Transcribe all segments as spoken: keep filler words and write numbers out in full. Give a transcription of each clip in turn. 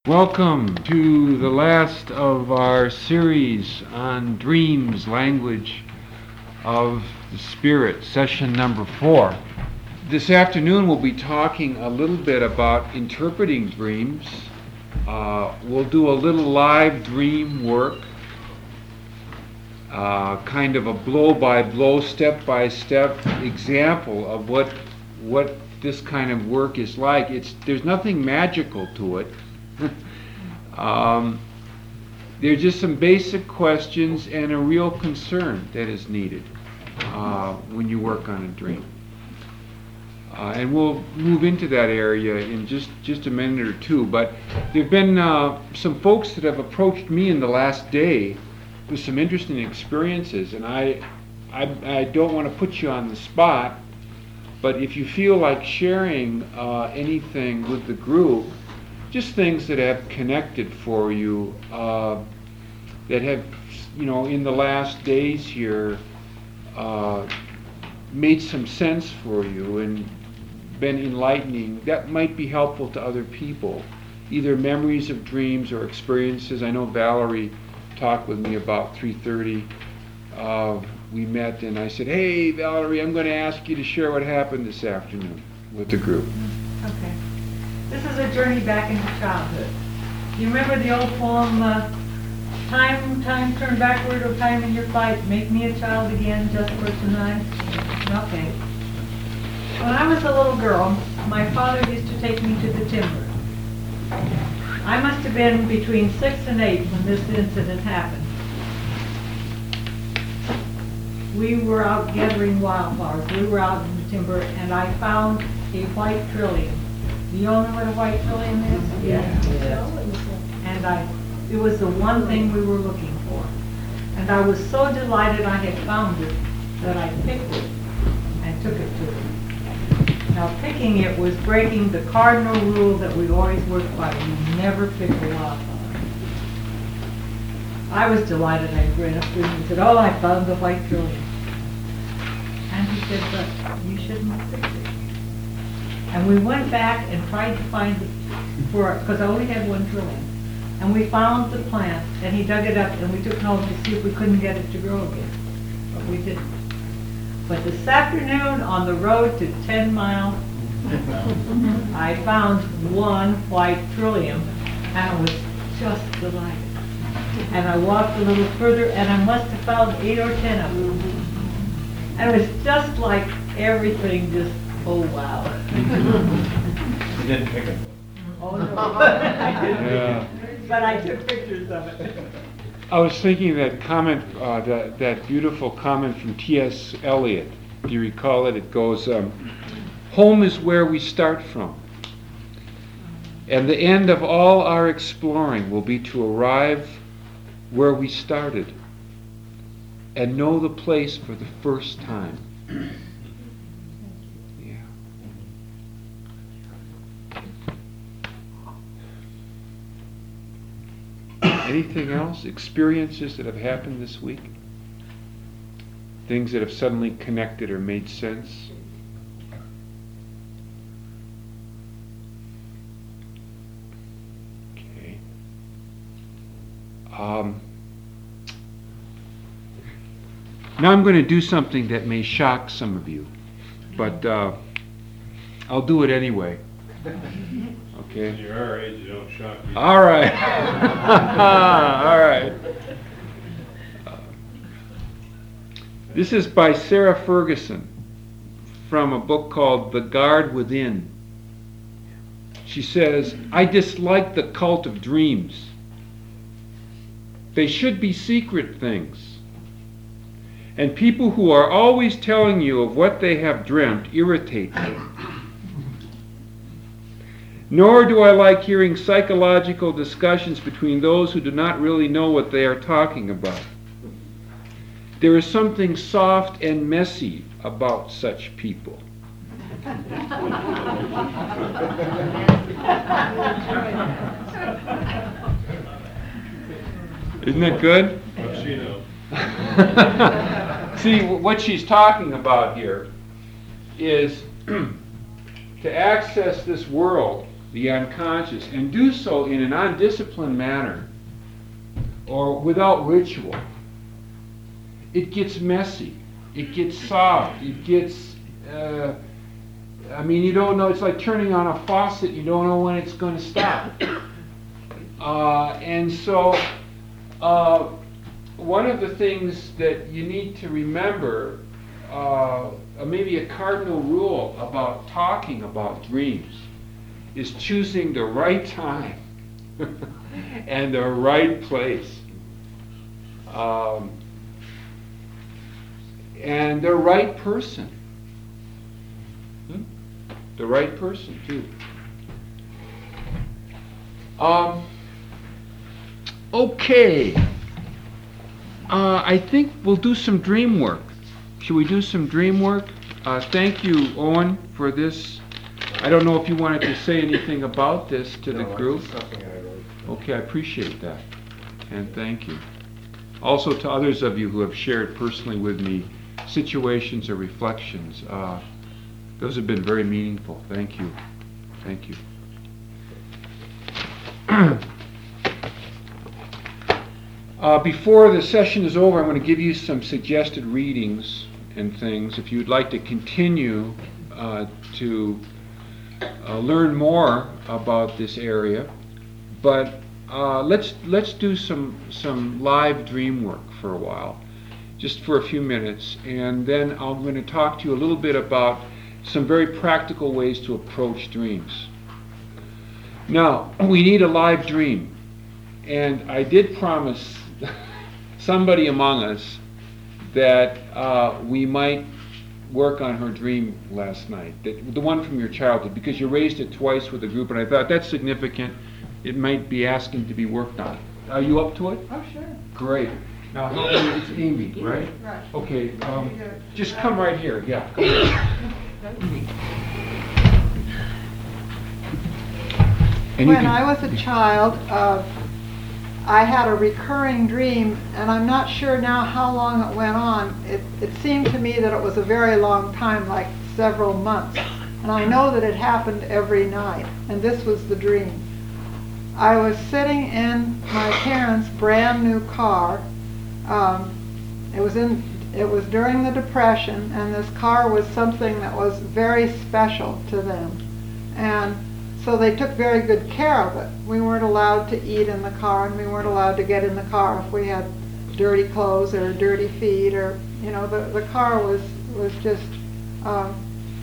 Welcome to the last of our series on dreams, language of the spirit, session number four. This afternoon we'll be talking a little bit about interpreting dreams. Uh, we'll do a little live dream work, uh, kind of a blow-by-blow, step-by-step example of what what this kind of work is like. It's there's nothing magical to it. um, there are just some basic questions and a real concern that is needed uh, when you work on a dream. Uh, and we'll move into that area in just, just a minute or two. But there have been uh, some folks that have approached me in the last day with some interesting experiences. And I, I, I don't want to put you on the spot, but if you feel like sharing uh, anything with the group, just things that have connected for you, uh, that have, you know, in the last days here, uh, made some sense for you and been enlightening, that might be helpful to other people. Either memories of dreams or experiences. I know Valerie talked with me about three thirty. Uh, we met and I said, hey Valerie, I'm going to ask you to share what happened this afternoon with the group. Okay. This is a journey back into childhood. You remember the old poem, uh, time, time, turn backward, or time in your flight, make me a child again just for tonight? Okay. When I was a little girl, my father used to take me to the timber. I must have been between six and eight when this incident happened. We were out gathering wildflowers. We were out in the timber, and I found a white trillium. Do you all know what a white trillium is? Yeah. Yeah. And I, it was the one thing we were looking for. And I was so delighted I had found it that I picked it and took it to him. Now picking it was breaking the cardinal rule that we always work by. You never pick a wildflower. I was delighted. I ran up to him and said, oh, I found the white trillium. And he said, but you shouldn't have picked it. And we went back and tried to find it for, because I only had one trillium. And we found the plant, and he dug it up, and we took it home to see if we couldn't get it to grow again. But we didn't. But this afternoon, on the road to Ten Mile, I found one white trillium, and I was just delighted. And I walked a little further, and I must have found eight or ten of them. And it was just like everything just, oh wow. You didn't pick it. Oh no, I didn't. Yeah. But I took pictures of it. I was thinking that comment, uh, that, that beautiful comment from T S Eliot. Do you recall it? It goes, um, home is where we start from. And the end of all our exploring will be to arrive where we started and know the place for the first time. Yeah. Anything else? Experiences that have happened this week? Things that have suddenly connected or made sense? Okay. Um, now I'm going to do something that may shock some of you, but uh, I'll do it anyway. Okay. You're our age, you don't shock me. All right. All right. Uh, this is by Sarah Ferguson from a book called The Guard Within. She says, I dislike the cult of dreams. They should be secret things. And people who are always telling you of what they have dreamt irritate me. Nor do I like hearing psychological discussions between those who do not really know what they are talking about. There is something soft and messy about such people. Isn't that good? What's she know? See, what she's talking about here is to access this world the unconscious, and do so in an undisciplined manner or without ritual, it gets messy, it gets soft, it gets, uh, I mean, you don't know, it's like turning on a faucet, you don't know when it's going to stop. Uh, and so, uh, one of the things that you need to remember, uh, maybe a cardinal rule about talking about dreams, is choosing the right time and the right place. Um, and the right person. Hmm? The right person, too. Um, okay. Uh, I think we'll do some dream work. Should we do some dream work? Uh, thank you, Owen, for this. I don't know if you wanted to say anything about this to the No, group. it's something I wrote. Okay, I appreciate that. And thank you. Also to others of you who have shared personally with me situations or reflections. Uh, those have been very meaningful. Thank you. Thank you. Uh, before the session is over, I'm going to give you some suggested readings and things. If you'd like to continue uh, to uh, learn more about this area, but uh, let's let's do some some live dream work for a while, just for a few minutes, and then I'm going to talk to you a little bit about some very practical ways to approach dreams. Now, we need a live dream, and I did promise somebody among us that uh, we might work on her dream last night, that, the one from your childhood, because you raised it twice with a group, and I thought that's significant. It might be asking to be worked on. Are you up to it? Oh, sure. Great. Now, how many- it's Amy, right? Right. Okay, um, just come right here, yeah. Come here. And you When can- I was a child, uh, I had a recurring dream, and I'm not sure now how long it went on. It, it seemed to me that it was a very long time, like several months. And I know that it happened every night, and this was the dream. I was sitting in my parents' brand new car. Um, it was in, it was during the Depression, and this car was something that was very special to them. And so they took very good care of it. We weren't allowed to eat in the car, and we weren't allowed to get in the car if we had dirty clothes or dirty feet, or, you know, the, the car was, was just um,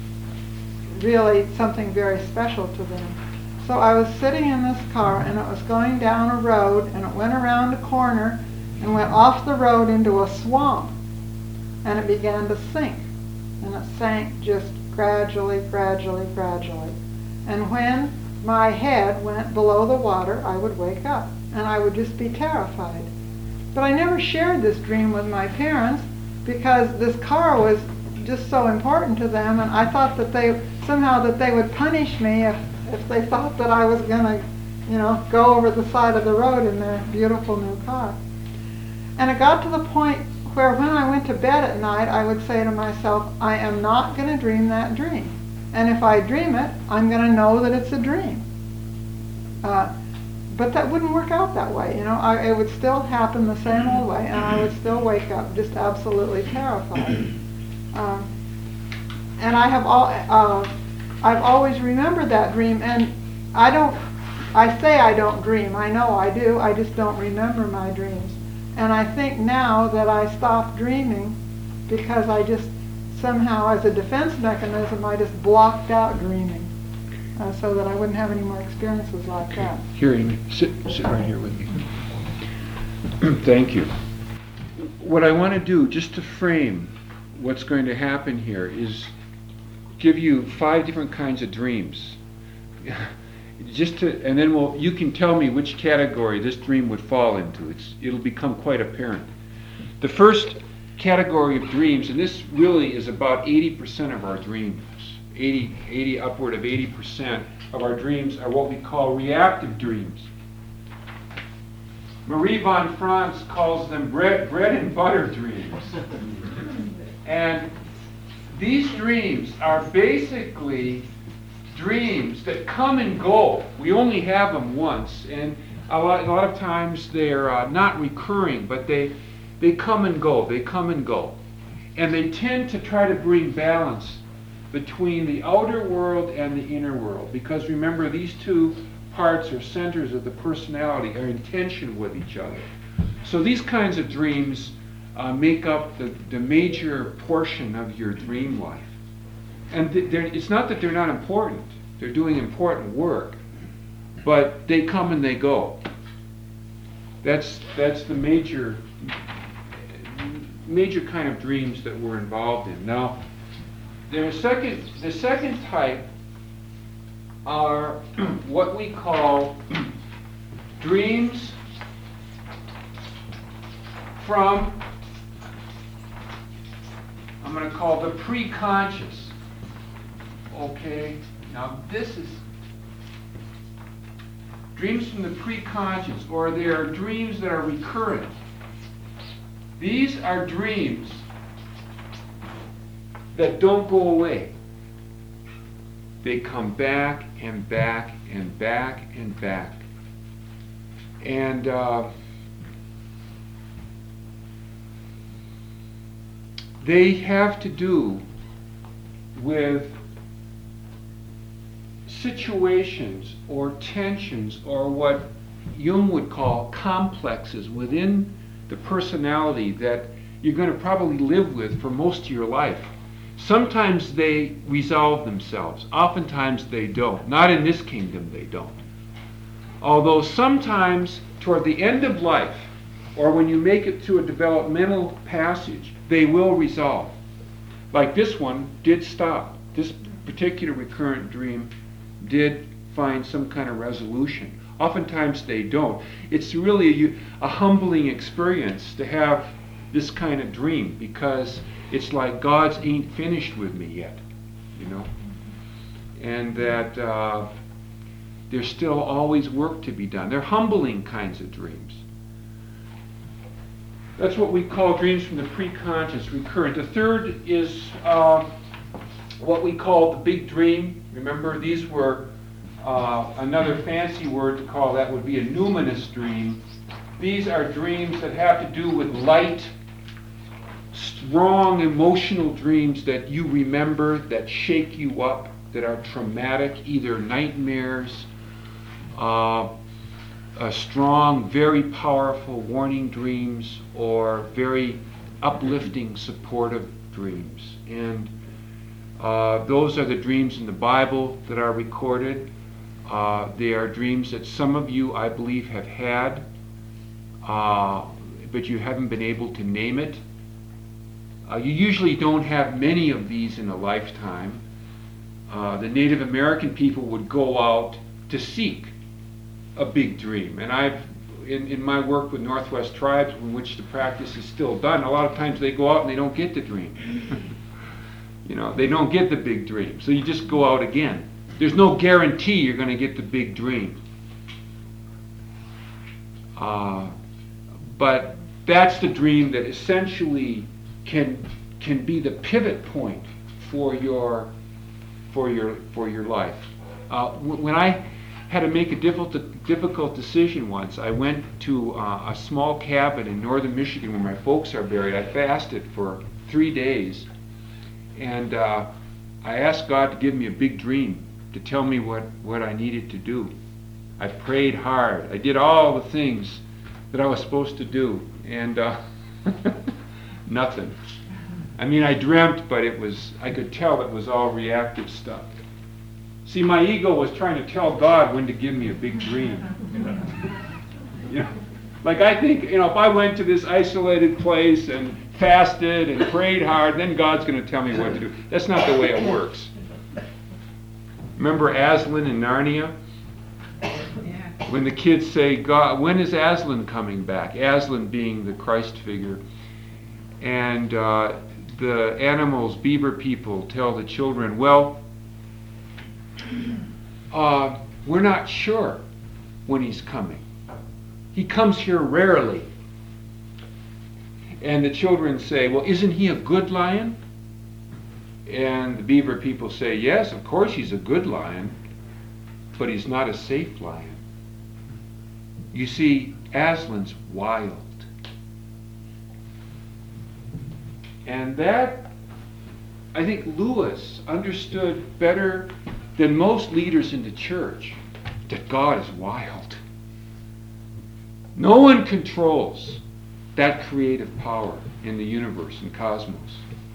really something very special to them. So I was sitting in this car, and it was going down a road, and it went around a corner and went off the road into a swamp, and it began to sink. And it sank just gradually, gradually, gradually. And when my head went below the water, I would wake up, and I would just be terrified. But I never shared this dream with my parents because this car was just so important to them, and I thought that they, somehow that they would punish me if, if they thought that I was going to, you know, go over the side of the road in their beautiful new car. And it got to the point where when I went to bed at night, I would say to myself, I am not going to dream that dream. And if I dream it, I'm going to know that it's a dream. Uh, but that wouldn't work out that way. You know, I, it would still happen the same old way, and I would still wake up just absolutely terrified. Uh, and I have all, uh, I've always remembered that dream, and I don't. I say I don't dream. I know I do. I just don't remember my dreams. And I think now that I stopped dreaming because I just somehow, as a defense mechanism, I just blocked out dreaming uh, so that I wouldn't have any more experiences like that. Here, Amy, sit, sit right here with me. Thank you. What I want to do, just to frame what's going to happen here, is give you five different kinds of dreams. Just to, and then we'll, you can tell me which category this dream would fall into. It's, it'll become quite apparent. The first category of dreams, and this really is about eighty percent of our dreams, eighty, eighty, upward of eighty percent of our dreams are what we call reactive dreams. Marie von Franz calls them bread, bread and butter dreams. And these dreams are basically dreams that come and go. We only have them once, and a lot, a lot of times they're uh, not recurring, but they they come and go. They come and go, and they tend to try to bring balance between the outer world and the inner world. Because remember, these two parts or centers of the personality are in tension with each other. So these kinds of dreams uh, make up the, the major portion of your dream life. And th- it's not that they're not important. They're doing important work. But they come and they go. That's that's the major major kind of dreams that we're involved in. Now, there's second the second type are what we call dreams from, I'm going to call the pre-conscious. Okay, now this is dreams from the pre-conscious, or they are dreams that are recurrent. These are dreams that don't go away. They come back and back and back and back. And uh, they have to do with situations or tensions or what Jung would call complexes within the personality that you're going to probably live with for most of your life. Sometimes they resolve themselves. Oftentimes they don't. Not in this kingdom they don't. Although sometimes toward the end of life, or when you make it through a developmental passage, they will resolve. Like this one did stop. This particular recurrent dream did find some kind of resolution. Oftentimes they don't. It's really a, a humbling experience to have this kind of dream, because it's like God's ain't finished with me yet, you know, and that uh, there's still always work to be done. They're humbling kinds of dreams. That's what we call dreams from the pre-conscious, recurrent. The third is uh, what we call the big dream. Remember, these were uh, another fancy word to call that would be a numinous dream. These are dreams that have to do with light, strong emotional dreams that you remember, that shake you up, that are traumatic, either nightmares, uh, uh, strong, very powerful warning dreams, or very uplifting, supportive dreams. And uh, those are the dreams in the Bible that are recorded. Uh, they are dreams that some of you, I believe, have had, uh, but you haven't been able to name it. Uh, you usually don't have many of these in a lifetime. Uh, the Native American people would go out to seek a big dream. And I've, in, in my work with Northwest tribes, in which the practice is still done, a lot of times they go out and they don't get the dream. You know, they don't get the big dream. So you just go out again. There's no guarantee you're going to get the big dream. Uh, but that's the dream that essentially can can be the pivot point for your for your for your life. Uh, w- when I had to make a difficult difficult decision once, I went to uh, a small cabin in northern Michigan where my folks are buried. I fasted for three days, and uh, I asked God to give me a big dream, to tell me what, what I needed to do. I prayed hard. I did all the things that I was supposed to do, and uh, nothing. I mean, I dreamt, but it was, I could tell it was all reactive stuff. See, my ego was trying to tell God when to give me a big dream. You know, like I think, you know, if I went to this isolated place and fasted and prayed hard, then God's going to tell me what to do. That's not the way it works. Remember Aslan in Narnia? Yeah. When the kids say, "God, when is Aslan coming back?" Aslan being the Christ figure. And uh, the animals, beaver people, tell the children, well, uh, we're not sure when he's coming. He comes here rarely. And the children say, well, isn't he a good lion? And the beaver people say, yes, of course he's a good lion, but he's not a safe lion. You see, Aslan's wild. And that, I think Lewis understood better than most leaders in the church that God is wild. No one controls that creative power in the universe and cosmos.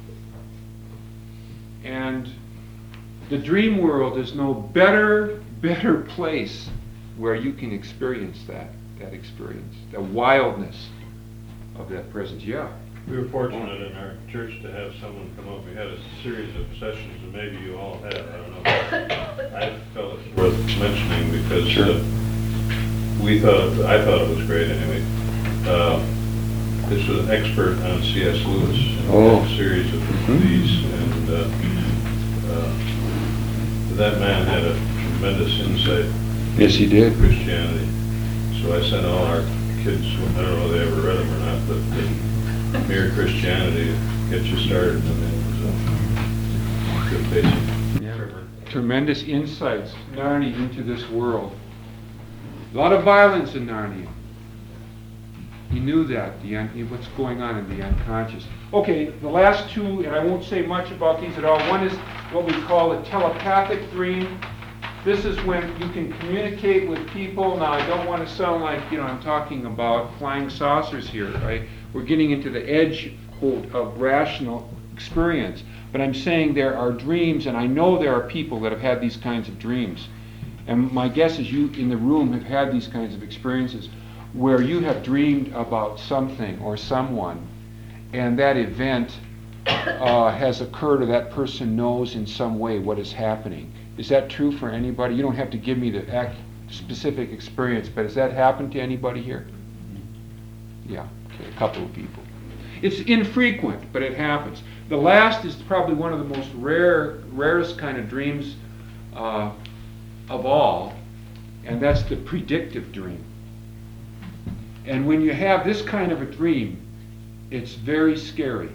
And the dream world is no better, better place where you can experience that, that experience, the wildness of that presence. Yeah. We were fortunate in our church to have someone come up. We had a series of sessions, and maybe you all have. I don't know. I felt it's worth mentioning because Sure. uh, we thought, I thought it was great anyway. Uh, this was an expert on C S Lewis and we Oh. had a series of Mhm. these, and uh, uh, that man had a tremendous insight Yes, he did. into Christianity. So I sent all our kids, I don't know if they ever read them or not, but uh, Mere Christianity to get you started. And it was a good basic Yeah. primer. Tremendous insights, Narnia into this world. A lot of violence in Narnia. He knew that, the un- what's going on in the unconscious. Okay, the last two, and I won't say much about these at all. One is what we call a telepathic dream. This is when you can communicate with people. Now, I don't want to sound like, you know, I'm talking about flying saucers here. Right? We're getting into the edge, quote, of rational experience. But I'm saying there are dreams, and I know there are people that have had these kinds of dreams. And my guess is you in the room have had these kinds of experiences where you have dreamed about something or someone, and that event uh, has occurred, or that person knows in some way what is happening. Is that true for anybody? You don't have to give me the ac- specific experience, but has that happened to anybody here? Yeah, okay, a couple of people. It's infrequent, but it happens. The last is probably one of the most rare, rarest kind of dreams uh, of all, and that's the predictive dream. And when you have this kind of a dream, it's very scary.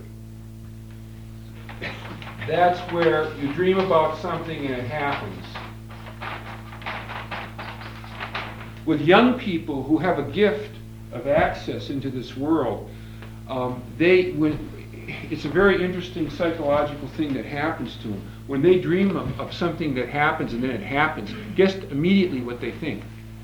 That's where you dream about something and it happens. With young people who have a gift of access into this world, um, they when it's a very interesting psychological thing that happens to them. When they dream of, of something that happens and then it happens, guess immediately what they think.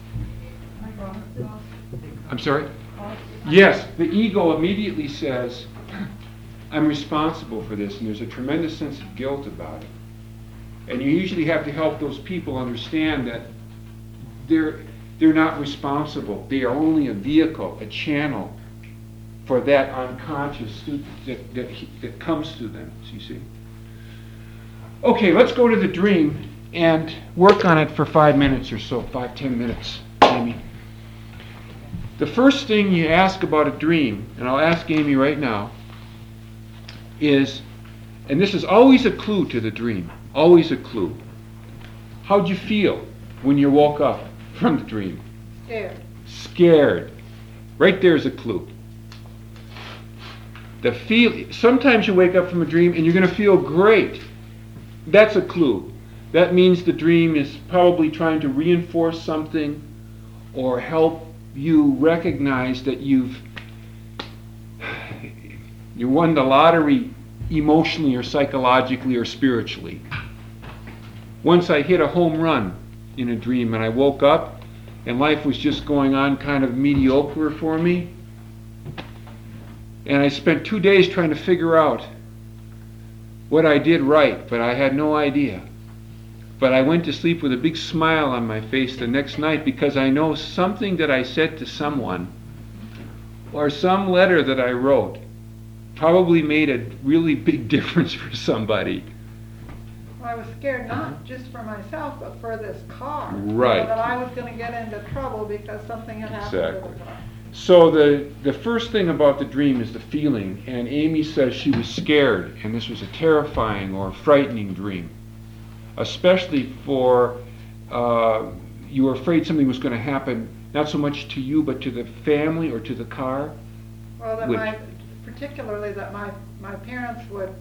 I'm sorry? Yes, the ego immediately says, I'm responsible for this, and there's a tremendous sense of guilt about it. And you usually have to help those people understand that they're they're not responsible. They are only a vehicle, a channel for that unconscious that, that, that comes to them, you see. Okay, let's go to the dream and work on it for five minutes or so, five, ten minutes, Amy. The first thing you ask about a dream, and I'll ask Amy right now, is, and this is always a clue to the dream, always a clue. How'd you feel when you woke up from the dream? Scared. Scared. Right there's a clue. The feel. Sometimes you wake up from a dream and you're going to feel great. That's a clue. That means the dream is probably trying to reinforce something or help you recognize that you've you won the lottery emotionally or psychologically or spiritually. Once I hit a home run in a dream and I woke up and life was just going on kind of mediocre for me. And I spent two days trying to figure out what I did right, but I had no idea. But I went to sleep with a big smile on my face the next night because I know something that I said to someone or some letter that I wrote probably made a really big difference for somebody. Well, I was scared not just for myself, but for this car. Right. You know, that I was going to get into trouble because something had happened Exactly. to the car. So the, the first thing about the dream is the feeling, and Amy says she was scared, and this was a terrifying or frightening dream, especially for, uh, you were afraid something was going to happen, not so much to you, but to the family or to the car. Well, that Which- my, particularly that my, my parents would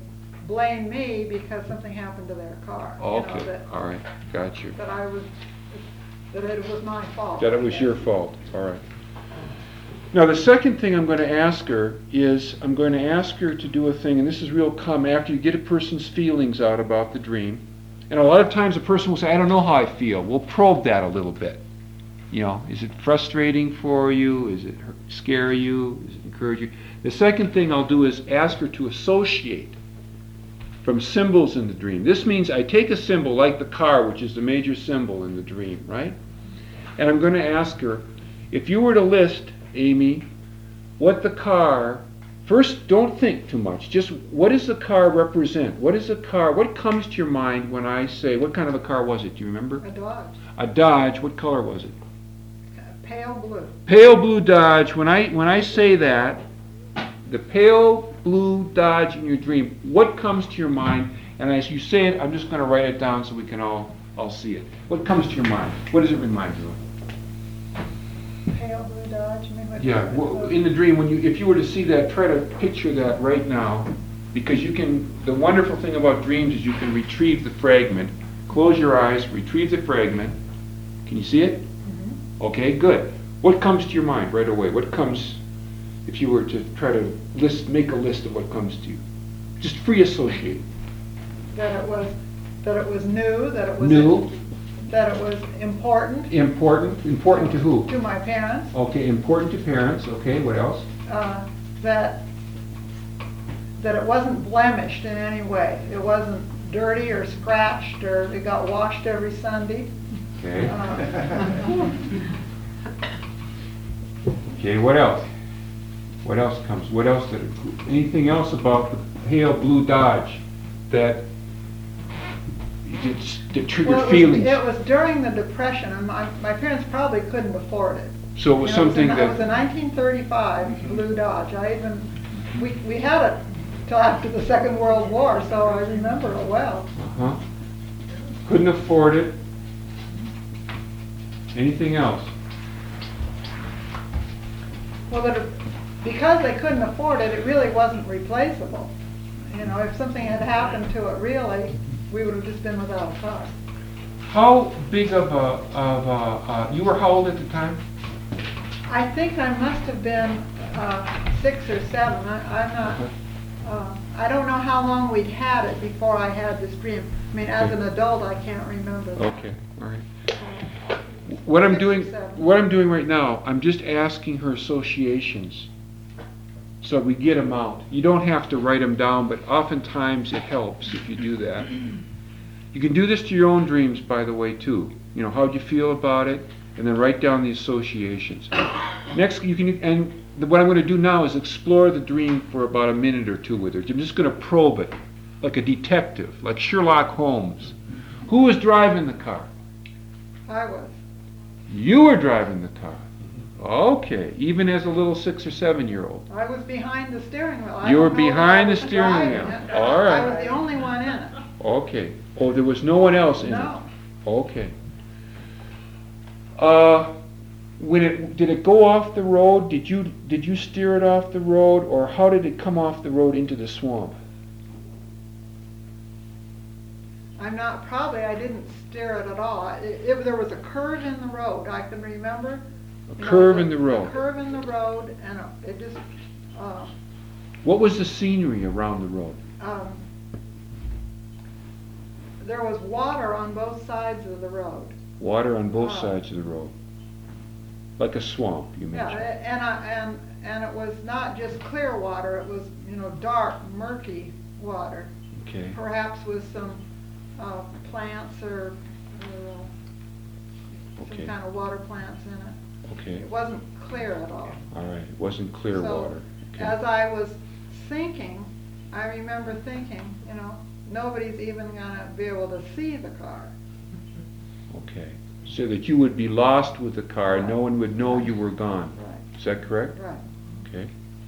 blame me because something happened to their car. you know, Okay, that- all right, got you. That I was, that it was my fault. That it was your fault, all right. Now, the second thing I'm going to ask her is, I'm going to ask her to do a thing, and this is real common, after you get a person's feelings out about the dream, and a lot of times a person will say, I don't know how I feel. We'll probe that a little bit. You know, is it frustrating for you? Is it hurt- scare you? Is it encourage you? The second thing I'll do is ask her to associate from symbols in the dream. This means I take a symbol like the car, which is the major symbol in the dream, right? And I'm going to ask her, if you were to list, Amy, what the car, first don't think too much, just what does the car represent? What is the car, what comes to your mind when I say, what kind of a car was it? Do you remember? A Dodge, A Dodge, what color was it? pale blue. Pale blue Dodge. When I when I say that, the pale blue Dodge in your dream, what comes to your mind? And as you say it, I'm just going to write it down so we can all all see it. What comes to your mind? What does it remind you of? Pale blue Dodge, I mean, what- Yeah, well, in the dream, when you if you were to see that, try to picture that right now, because you can. The wonderful thing about dreams is you can retrieve the fragment. Close your eyes, retrieve the fragment. Can you see it? Okay, good. What comes to your mind right away? What comes, if you were to try to list, make a list of what comes to you? Just free associate. That it was, that it was new, that it was. New. That it was important Important. Important to who? to my parents, Okay, important to parents. Okay, what else? uh, that, that it wasn't blemished in any way. It wasn't dirty or scratched, or it got washed every Sunday. Okay. Uh, Okay, what else? What else comes? What else did it, anything else about the pale blue Dodge that did, that triggered Well, it was- feelings? It was during the Depression, and my, my parents probably couldn't afford it. So it was You know, something in- It was a that, nineteen thirty-five blue Dodge. I even, we, we had it till after the Second World War, so I remember it well. uh-huh. Couldn't afford it. Anything else? Well, that it- because they couldn't afford it, it really wasn't replaceable. You know, if something had happened to it really, we would have just been without a car. How big of a, of a, uh, you were how old at the time? I think I must have been uh, six or seven. I, I'm not, uh, I don't know how long we'd had it before I had this dream. I mean, as an adult, I can't remember that. Okay, all right. What I'm Six or doing, seven. what I'm doing right now, I'm just asking her associations, so we get them out. You don't have to write them down, but oftentimes it helps if you do that. You can do this to your own dreams, by the way, too. You know, how'd you feel about it, and then write down the associations. Next, you can, and the, what I'm going to do now is explore the dream for about a minute or two with her. I'm just going to probe it, like a detective, like Sherlock Holmes. Who was driving the car? I was. You were driving the car. Okay, even as a little six or seven year old. I was behind the steering wheel. I You were don't know that behind I the was steering driving wheel. it. All right. I was the only one in it. Okay. Oh, there was no one else in No. it. Okay. Uh, when it did it go off the road? Did you did you steer it off the road, or how did it come off the road into the swamp? I'm not, probably I didn't steer it at all. It, it, there was a curve in the road, I can remember. A You know, curve in the A road. curve in the road, and it- it just, uh, What was the scenery around the road? um, there was water on both sides of the road. Water on both Oh. sides of the road, like a swamp. You Yeah, mentioned. and I, and, and it was not just clear water, it was, you know, dark, murky water, Okay. perhaps with some, uh, plants or, uh, Okay. some kind of water plants in it. Okay. It wasn't clear at all. All right. It wasn't clear So, water. Okay. As I was thinking, I remember thinking, you know, nobody's even gonna be able to see the car. Okay. So that you would be lost with the car, no one would know you were gone. Right, Is that correct? right. Okay.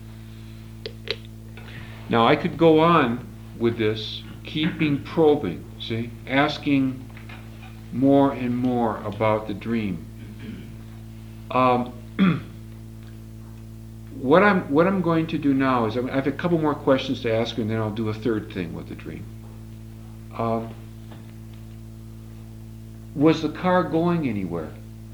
Now I could go on with this, keeping probing, see, asking more and more about the dream. Um, what I'm what I'm going to do now is I'm, I have a couple more questions to ask her, and then I'll do a third thing with the dream. Um, was the car going anywhere?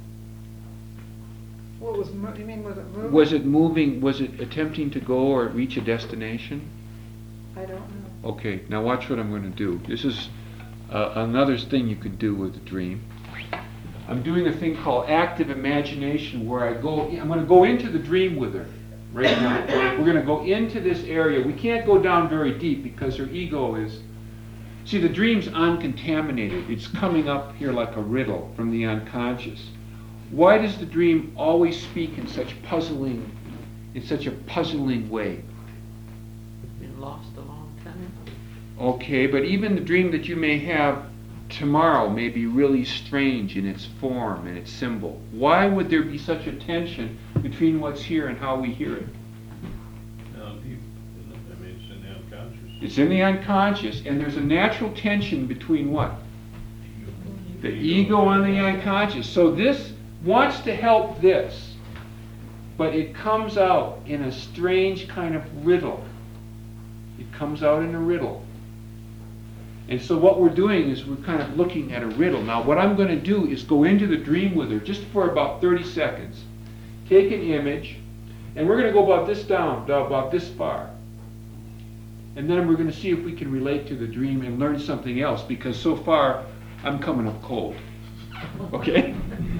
What was, mo- you mean, was it moving? Was it moving? Was it attempting to go or reach a destination? I don't know. Okay, now watch what I'm going to do. This is uh, another thing you could do with a dream. I'm doing a thing called active imagination, where I go, I'm going to go into the dream with her right now. We're going to go into this area. We can't go down very deep because her ego is, see, the dream's uncontaminated. It's coming up here like a riddle from the unconscious. Why does the dream always speak in such puzzling, in such a puzzling way? Been lost a long time. Okay, but even the dream that you may have tomorrow may be really strange in its form and its symbol. Why would there be such a tension between what's here and how we hear it? Now, deep, isn't it? I mean, it's in the unconscious. It's in the unconscious, and there's a natural tension between what? The ego and the unconscious. So this wants to help this, but it comes out in a strange kind of riddle. It comes out in a riddle. And so what we're doing is we're kind of looking at a riddle. Now what I'm going to do is go into the dream with her just for about thirty seconds. Take an image, and we're going to go about this down, about this far. And then we're going to see if we can relate to the dream and learn something else, because so far I'm coming up cold. Okay?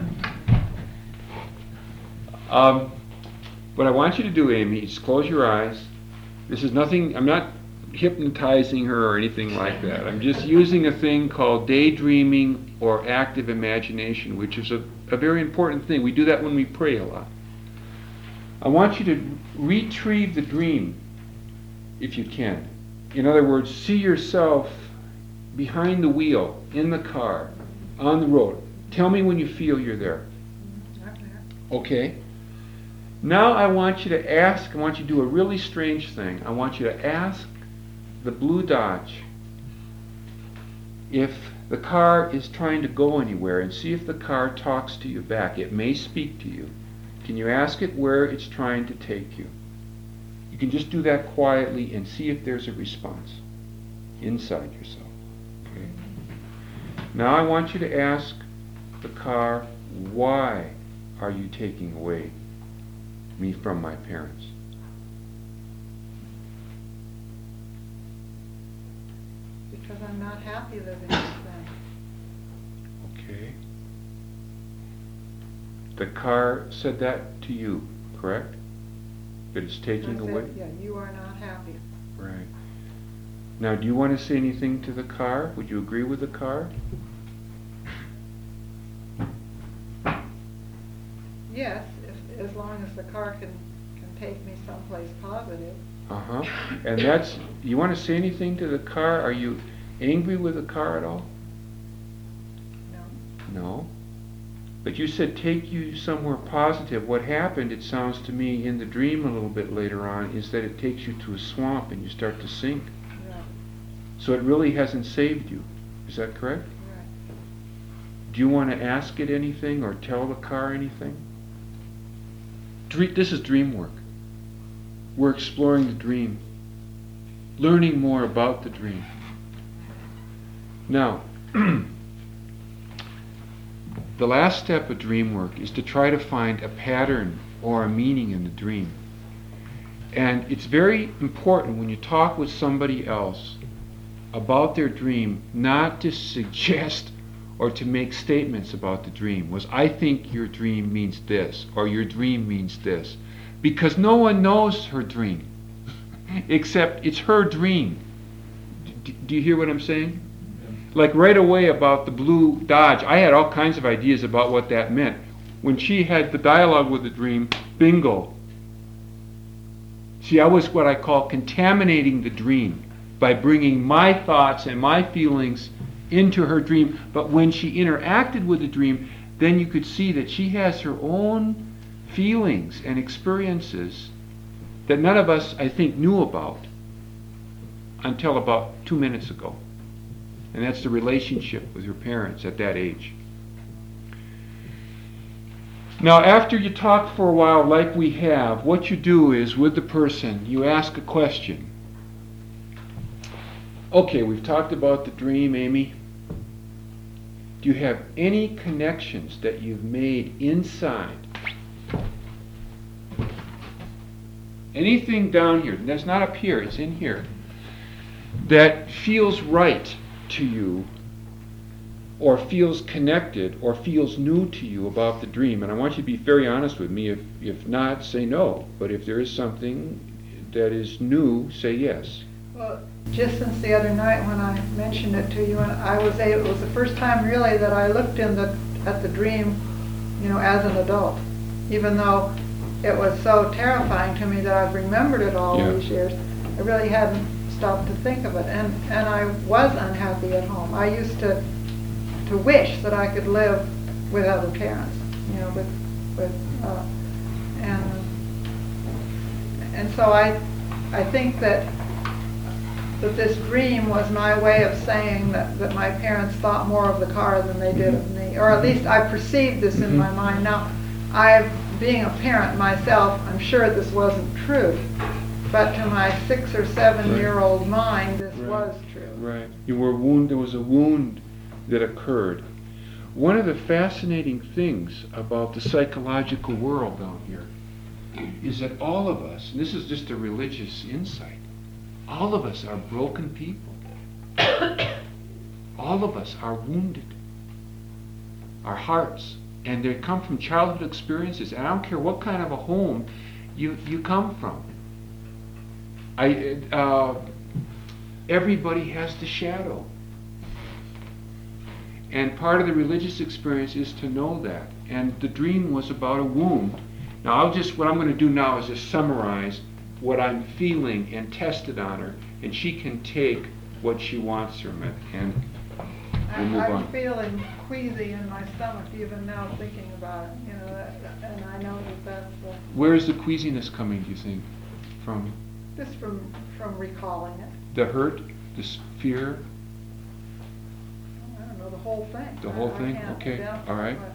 Um, what I want you to do, Amy, is close your eyes. This is nothing, I'm not hypnotizing her or anything like that. I'm just using a thing called daydreaming or active imagination, which is a, a very important thing. We do that when we pray a lot. I want you to retrieve the dream, if you can. In other words, see yourself behind the wheel, in the car, on the road. Tell me when you feel you're there. Okay? Now I want you to ask, I want you to do a really strange thing. I want you to ask the blue Dodge if the car is trying to go anywhere, and see if the car talks to you back. It may speak to you. Can you ask it where it's trying to take you? You can just do that quietly and see if there's a response inside yourself. Okay? Now I want you to ask the car, why are you taking away me from my parents? Because I'm not happy living with them. Okay. The car said that to you, correct? That it's taking I said, away? yeah, you are not happy. Right. Now, do you want to say anything to the car? Would you agree with the car? Yes, if, as long as the car can, can take me someplace positive. Uh-huh. And that's, you want to say anything to the car? Are you angry with the car at all? No. No. But you said take you somewhere positive. What happened, it sounds to me, in the dream a little bit later on, is that it takes you to a swamp and you start to sink. Right. So it really hasn't saved you. Is that correct? Right. Do you want to ask it anything or tell the car anything? Dre- this is dream work. We're exploring the dream, learning more about the dream. Now, the last step of dream work is to try to find a pattern or a meaning in the dream. And it's very important when you talk with somebody else about their dream not to suggest or to make statements about the dream. Was, I think your dream means this, or your dream means this. Because no one knows her dream, except it's her dream. D- do you hear what I'm saying? Like right away about the blue Dodge, I had all kinds of ideas about what that meant. When she had the dialogue with the dream, bingo. See, I was what I call contaminating the dream by bringing my thoughts and my feelings into her dream. But when she interacted with the dream, then you could see that she has her own feelings and experiences that none of us, I think, knew about until about two minutes ago. And that's the relationship with her parents at that age. Now, after you talk for a while like we have, what you do is, with the person, you ask a question. Okay, we've talked about the dream, Amy. Do you have any connections that you've made inside? Anything down here, that's not up here, it's in here, that feels right to you, or feels connected, or feels new to you about the dream? And I want you to be very honest with me. If, if not, say no. But if there is something that is new, say yes. Well, just since the other night when I mentioned it to you, and I was able, it was the first time really that I looked in the, at the dream, you know, as an adult. Even though it was so terrifying to me that I've remembered it all Yeah. these years, I really hadn't stopped to think of it. And, and I was unhappy at home. I used to to wish that I could live with other parents, you know, with, with, uh, and, and so I, I think that, that this dream was my way of saying that, that my parents thought more of the car than they did of me, or at least I perceived this in my mind. Now, I, being a parent myself, I'm sure this wasn't true, but to my six or seven year old mind, this Right. was true. Right. You were wound. There was a wound that occurred. One of the fascinating things about the psychological world down here is that all of us, and this is just a religious insight, all of us are broken people. All of us are wounded. Our hearts. And they come from childhood experiences. And I don't care what kind of a home you, you come from. I, uh, everybody has the shadow. And part of the religious experience is to know that. And the dream was about a wound. Now, I'll just, what I'm going to do now is just summarize what I'm feeling and test it on her, and she can take what she wants from it, and we'll move I'm on. feeling queasy in my stomach even now thinking about it, you know, that, and I know that that's uh, Where's the queasiness coming, do you think? From just from, from recalling it. the hurt, the s- fear? I don't know, the whole thing. The I- whole I thing? can't Okay, identify all right. what-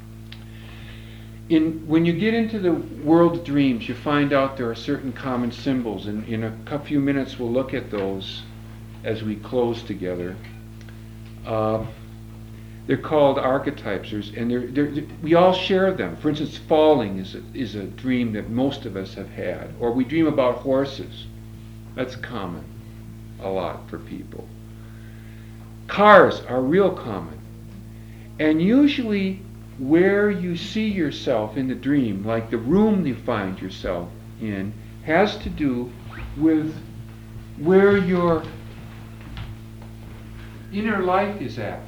In, when you get into the world of dreams, you find out there are certain common symbols, and in a cou- few minutes we'll look at those as we close together. Uh, they're called archetypes, There's- and they're, they're, we all share them. For instance, falling is a, is a dream that most of us have had, or we dream about horses. That's common, a lot for people. Cars are real common, and usually where you see yourself in the dream, like the room you find yourself in, has to do with where your inner life is at.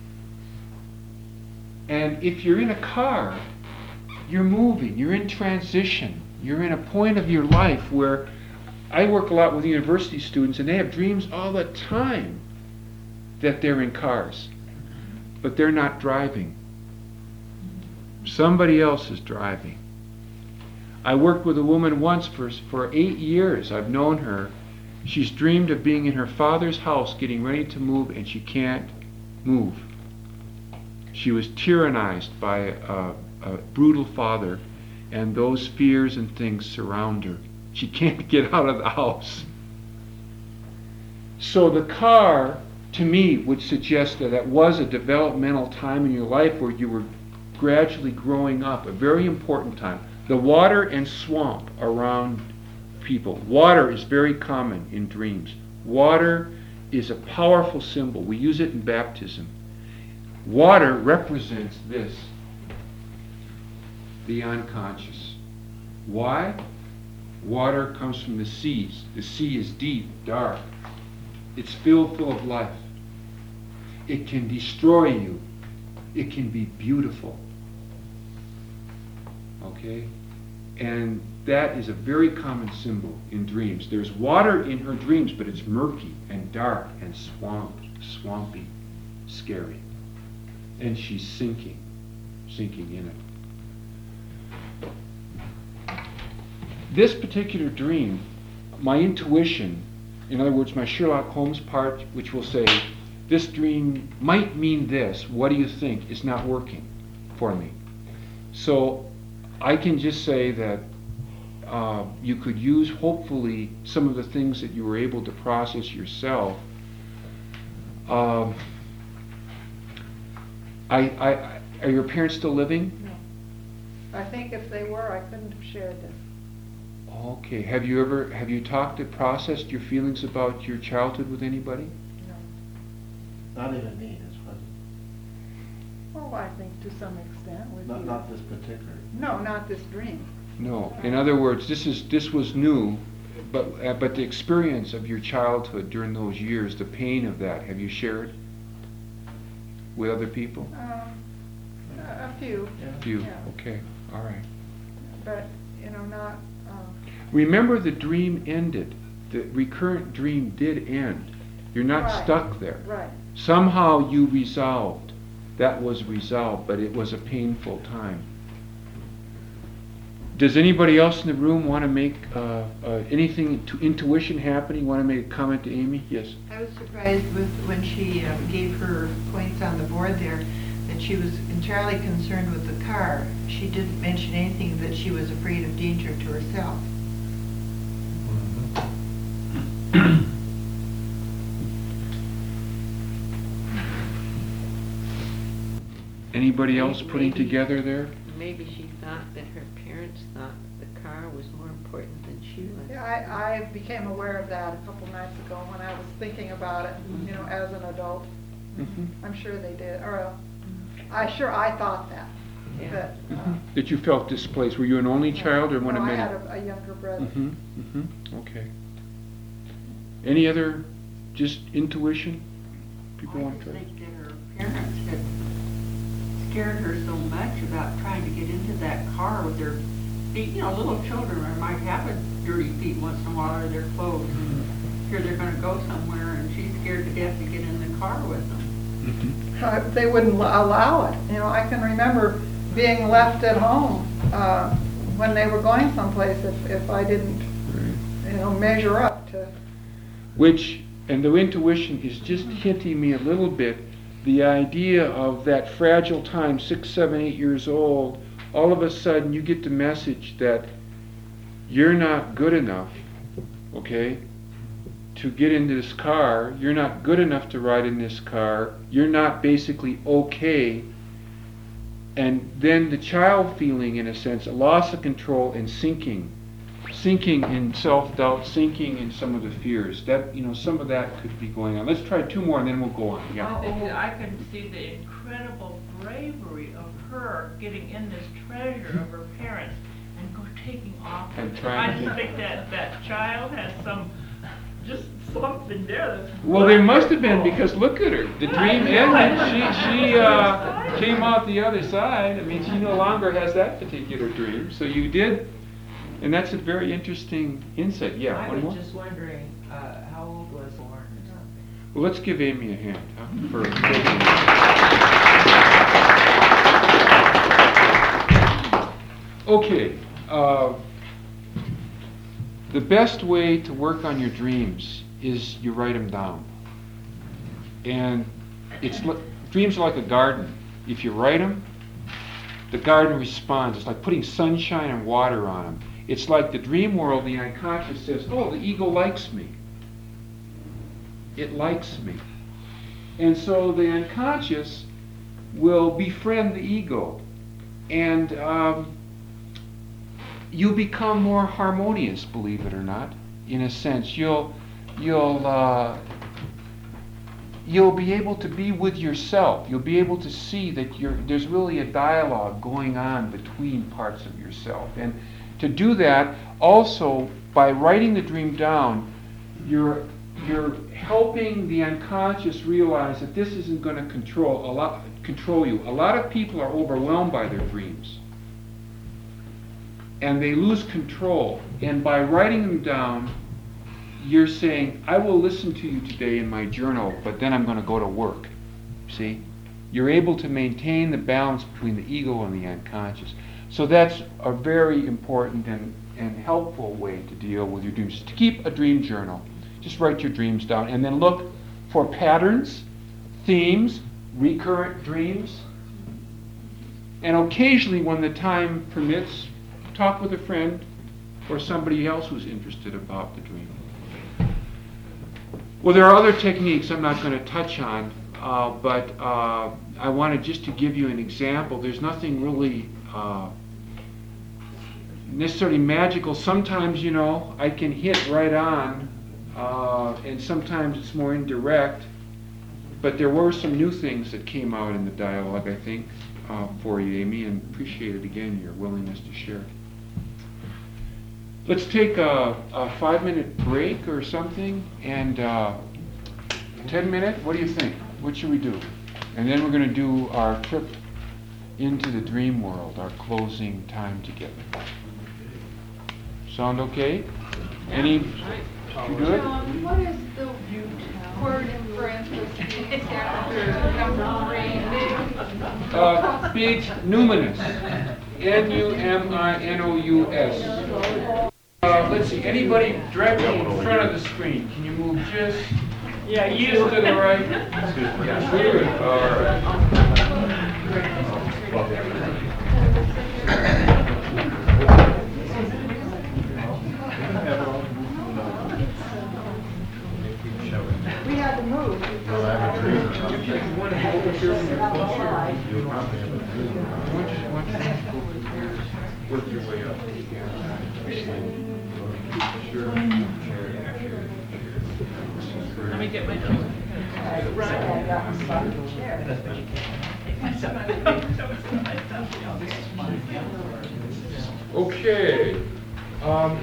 And if you're in a car, you're moving, you're in transition, you're in a point of your life where I work a lot with university students, and they have dreams all the time that they're in cars, but they're not driving. Somebody else is driving. I worked with a woman once for, for eight years. I've known her. She's dreamed of being in her father's house, getting ready to move, and she can't move. She was tyrannized by a, a brutal father, and those fears and things surround her. She can't get out of the house. So the car, to me, would suggest that that was a developmental time in your life where you were gradually growing up, a very important time. The water and swamp around people. Water is very common in dreams. Water is a powerful symbol. We use it in baptism. Water represents this, the unconscious. Why? Water comes from the seas. The sea is deep, dark. It's filled full of life. It can destroy you. It can be beautiful. Okay? And that is a very common symbol in dreams. There's water in her dreams, but it's murky and dark and swamp, swampy, scary. And she's sinking, sinking in it. This particular dream, my intuition, in other words, my Sherlock Holmes part, which will say, this dream might mean this, what do you think, is not working for me. So I can just say that uh, you could use, hopefully, some of the things that you were able to process yourself. Um, I, I, are your parents still living? No. I think if they were, I couldn't have shared this. Okay. Have you ever, have you talked and processed your feelings about your childhood with anybody? No. Not even me, this wasn't, Oh, I think to some extent with not, you. not this particular. No, not this dream. No. In other words, this is, this was new, but, uh, but the experience of your childhood during those years, the pain of that, have you shared with other people? Um, a a few, Yeah. Few. Yeah. Okay. All right. but, you know, not, um, Remember, the dream ended. The recurrent dream did end. You're not Right. stuck there. right. Somehow you resolved. That was resolved, but it was a painful time. Does anybody else in the room want to make uh, uh, anything to intuition happening? Want to make a comment to Amy? Yes. I was surprised with, when she um, gave her points on the board there, that she was entirely concerned with the car. She didn't mention anything that she was afraid of danger to herself. Anybody else putting Maybe- together there? Maybe she thought that her parents thought the car was more important than she was. Yeah, I, I became aware of that a couple nights ago when I was thinking about it, you know, as an adult. Mhm. I'm sure they did, or, uh, I sure I thought that, Yeah. that. uh, Mhm. That you felt displaced. Were you an only child or one no, of I many? had a, a younger brother. Mm-hmm, mm-hmm, okay. Any other, just intuition? People I want just to try? think that her parents had scared her so much about trying to get into that car with their feet. You know, little children might have a dirty feet once in a while, or their clothes, and here they're gonna go somewhere, and she's scared to death to get in the car with them. Mhm. Uh, They wouldn't al- allow it. You know, I can remember being left at home uh, when they were going someplace if, if I didn't, Right. you know, measure up to. Which, and the intuition is just hitting me a little bit, the idea of that fragile time, six, seven, eight years old, all of a sudden you get the message that you're not good enough, okay, to get into this car, you're not good enough to ride in this car, you're not basically okay, and then the child feeling, in a sense, a loss of control and sinking, sinking in self-doubt, sinking in some of the fears. That, you know, some of that could be going on. Let's try two more and then we'll go on. Yeah. Oh, I can see the incredible bravery of her getting in this treasure of her parents and go taking off. And with it. trying I to- just think that that child has some, just something there that's. Well, there must have been, wonderful. because look at her. The dream ended. She, she uh, came out the other side. I mean, she no longer has that particular dream. So you did, and that's a very interesting insight. Yeah, I one more? was just wondering, uh, how old was Lauren or something? Well, let's give Amy a hand, huh, for Okay. Uh, the best way to work on your dreams is you write them down. And it's li- dreams are like a garden. If you write them, the garden responds. It's like putting sunshine and water on them. It's like the dream world, the unconscious says, oh, the ego likes me. It likes me. And so the unconscious will befriend the ego. And um, you become more harmonious, believe it or not, in a sense. You'll, you'll, uh, you'll be able to be with yourself. You'll be able to see that you're, there's really a dialogue going on between parts of yourself. And to do that, also, by writing the dream down, you're, you're helping the unconscious realize that this isn't going to control, a lot, control you. A lot of people are overwhelmed by their dreams. And they lose control. And by writing them down, you're saying, I will listen to you today in my journal, but then I'm going to go to work. See? You're able to maintain the balance between the ego and the unconscious. So that's a very important and, and helpful way to deal with your dreams. To keep a dream journal. Just write your dreams down and then look for patterns, themes, recurrent dreams. and occasionally, when the time permits, talk with a friend or somebody else who's interested about the dream. Well, there are other techniques I'm not going to touch on, uh, but uh, I wanted just to give you an example. There's nothing really uh, necessarily magical. Sometimes, you know, I can hit right on, uh, and sometimes it's more indirect. But there were some new things that came out in the dialogue, I think, uh, for you, Amy, and appreciate it again, your willingness to share. Let's take a, a five-minute break or something, and uh, ten minute. What do you think? What should we do? And then we're going to do our trip into the dream world, our closing time together. Sound okay? Any? You good? John, what is the word in parentheses after number three? Uh, big numinous. N U M I N O U S. Uh, let's see, anybody directly in front of the screen, can you move just, Yeah, you. just to the right? Yeah, good, all We had to move. Work your way up. Let me get my notes. Okay. Um,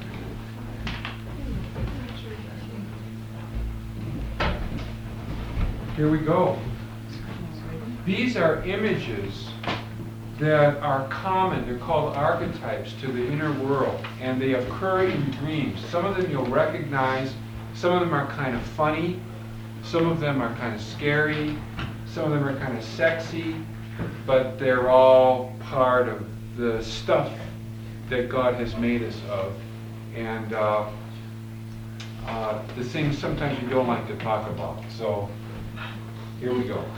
here we go. These are images that are common. They're called archetypes to the inner world, and they occur in dreams. Some of them you'll recognize. Some of them are kind of funny. Some of them are kind of scary. Some of them are kind of sexy. But they're all part of the stuff that God has made us of. And uh, uh, the things sometimes we don't like to talk about. So here we go.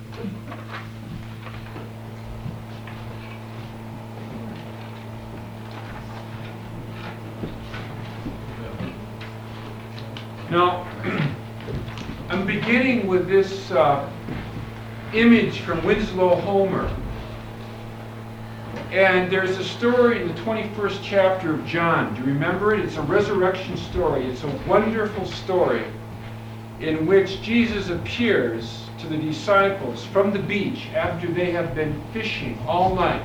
Now, I'm beginning with this uh, image from Winslow Homer. And there's a story in the twenty-first chapter of John. Do you remember it? It's a resurrection story. It's a wonderful story in which Jesus appears to the disciples from the beach after they have been fishing all night.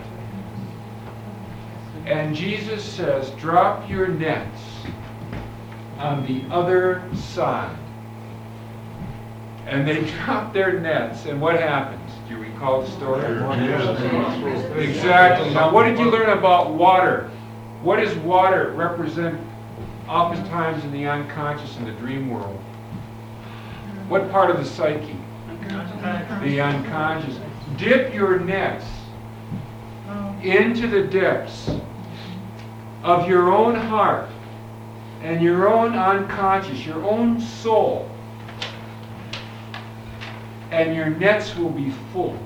And Jesus says, "Drop your nets on the other side." And they drop their nets, and what happens? Do you recall the story? Exactly. Now, what did you learn about water? What does water represent oftentimes in the unconscious, in the dream world? What part of the psyche? The unconscious. Dip your nets into the depths of your own heart and your own unconscious, your own soul, and your nets will be full.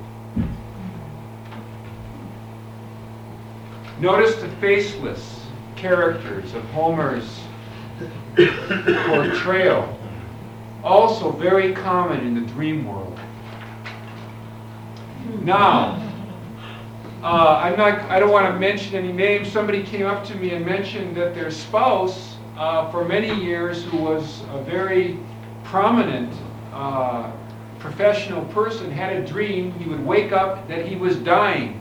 Notice the faceless characters of Homer's portrayal, also very common in the dream world. Now, uh, I'm not, I don't want to mention any names. Somebody came up to me and mentioned that their spouse, uh, for many years, who was a very prominent uh, professional person, had a dream. He would wake up that he was dying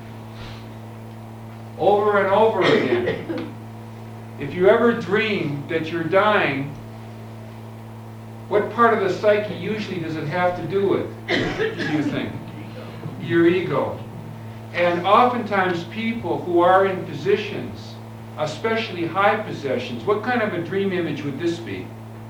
over and over again. If you ever dream that you're dying, what part of the psyche usually does it have to do with, do you think? Your ego. And oftentimes people who are in positions, especially high positions, what kind of a dream image would this be?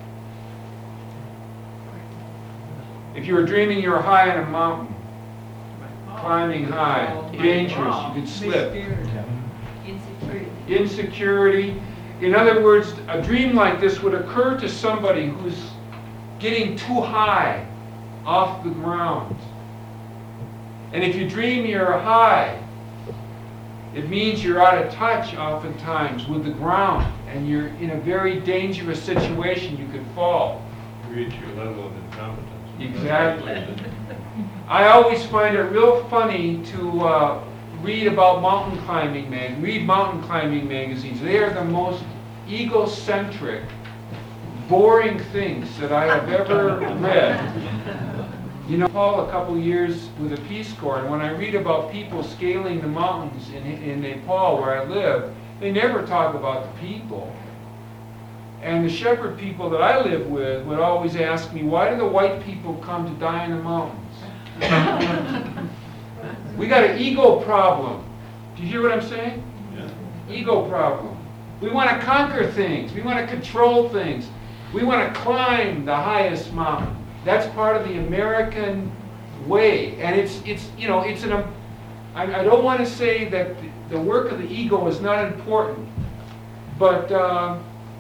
If you were dreaming you were high on a mountain, climbing high, dangerous, you could slip. Insecurity. Insecurity. In other words, a dream like this would occur to somebody who's getting too high off the ground. And if you dream you're high, it means you're out of touch oftentimes with the ground, and you're in a very dangerous situation. You could fall. Reach your level of incompetence. Exactly. I always find it real funny to uh, read about mountain climbing mag, read mountain climbing magazines. They are the most egocentric, boring things that I have ever read. You know, Paul a couple years with the Peace Corps, and when I read about people scaling the mountains in, in Nepal where I live, they never talk about the people. And the shepherd people that I live with would always ask me, why do the white people come to die in the mountains? We got an ego problem. Do you hear what I'm saying? Yeah. Ego problem. We want to conquer things. We want to control things. We want to climb the highest mountain. That's part of the American way. And it's, it's you know, it's an, I, I don't want to say that the, the work of the ego is not important, but, uh,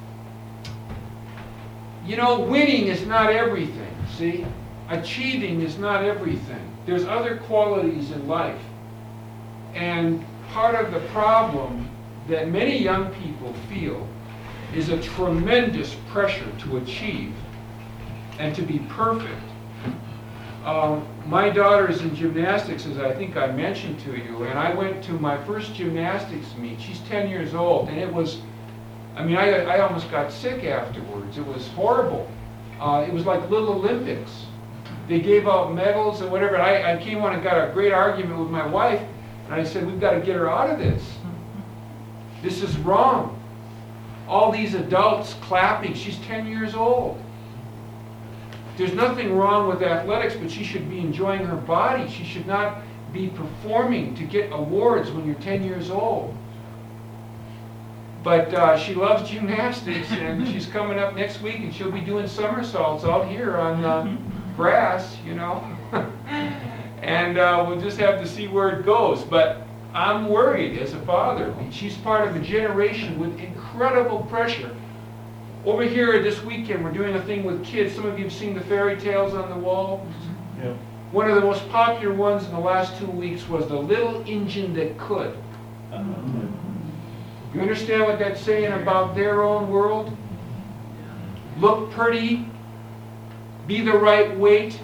you know, winning is not everything, see? Achieving is not everything. There's other qualities in life. And part of the problem that many young people feel is a tremendous pressure to achieve and to be perfect. Um, my daughter's in gymnastics, as I think I mentioned to you, and I went to my first gymnastics meet. She's ten years old, and it was, I mean, I, I almost got sick afterwards. It was horrible. Uh, it was like Little Olympics. They gave out medals and whatever. And I, I came on and got a great argument with my wife, and I said, we've got to get her out of this. This is wrong. All these adults clapping. She's ten years old. There's nothing wrong with athletics, but she should be enjoying her body. She should not be performing to get awards when you're ten years old. But uh, she loves gymnastics, and she's coming up next week, and she'll be doing somersaults out here on uh, grass, you know. And uh, we'll just have to see where it goes. But I'm worried as a father. She's part of a generation with incredible pressure. Over here this weekend, we're doing a thing with kids. Some of you have seen the fairy tales on the wall. Yeah. One of the most popular ones in the last two weeks was The Little Engine That Could. You understand what that's saying about their own world? Look pretty, be the right weight,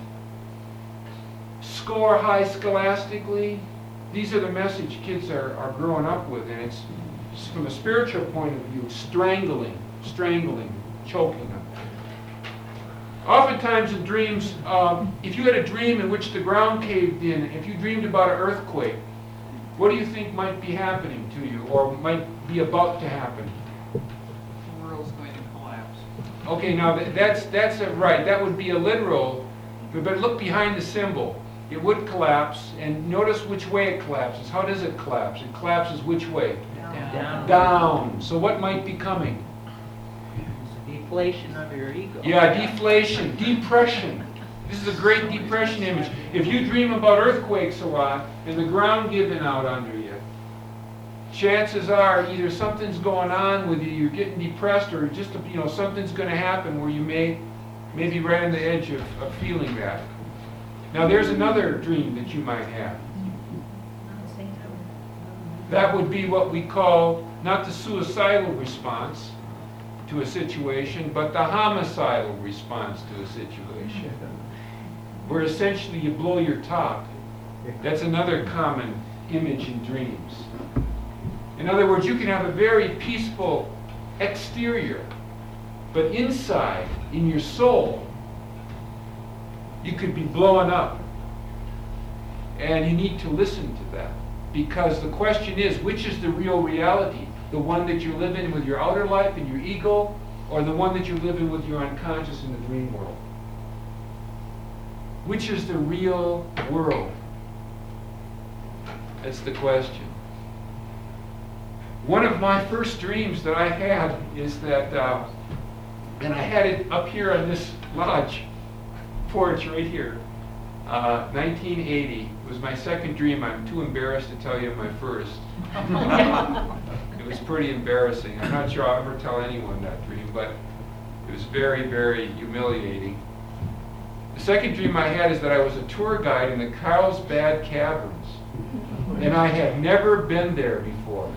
score high scholastically. These are the message kids are, are growing up with, and it's, from a spiritual point of view, strangling, strangling, choking them. Oftentimes in dreams, um, if you had a dream in which the ground caved in, if you dreamed about an earthquake, what do you think might be happening to you, or might be about to happen? The world's going to collapse. Okay, now th- that's that's a, right. That would be a literal, but, but look behind the symbol. It would collapse, and notice which way it collapses. How does it collapse? It collapses which way? Down. Down. So what might be coming? Deflation of your ego. Yeah, deflation, depression. This is a great depression image. If you dream about earthquakes a lot and the ground giving out under you, chances are either something's going on with you, you're getting depressed, or just, you know, something's going to happen where you may, may be right on the edge of, of feeling that. Now there's another dream that you might have. That would be what we call not the suicidal response to a situation, but the homicidal response to a situation, where essentially you blow your top. That's another common image in dreams. In other words, you can have a very peaceful exterior, but inside, in your soul, you could be blowing up. And you need to listen to that. Because the question is, which is the real reality? The one that you're living with your outer life and your ego, or the one that you're living with your unconscious in the dream world? Which is the real world? That's the question. One of my first dreams that I had is that, uh, and I had it up here on this lodge porch right here, uh, nineteen eighty. It was my second dream. I'm too embarrassed to tell you my first. It was pretty embarrassing. I'm not sure I'll ever tell anyone that dream, but it was very, very humiliating. The second dream I had is that I was a tour guide in the Carlsbad Caverns, and I had never been there before.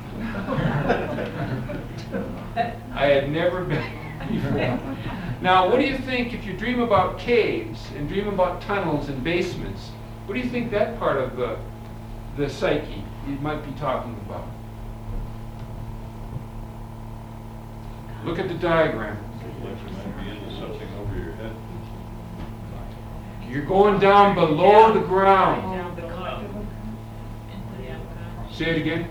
I had never been before. Now, what do you think if you dream about caves and dream about tunnels and basements? What do you think that part of the the psyche you might be talking about? Look at the diagram. Like you might be into something over your head. You're going down below the ground. Down below. Into the unconscious. Say it again.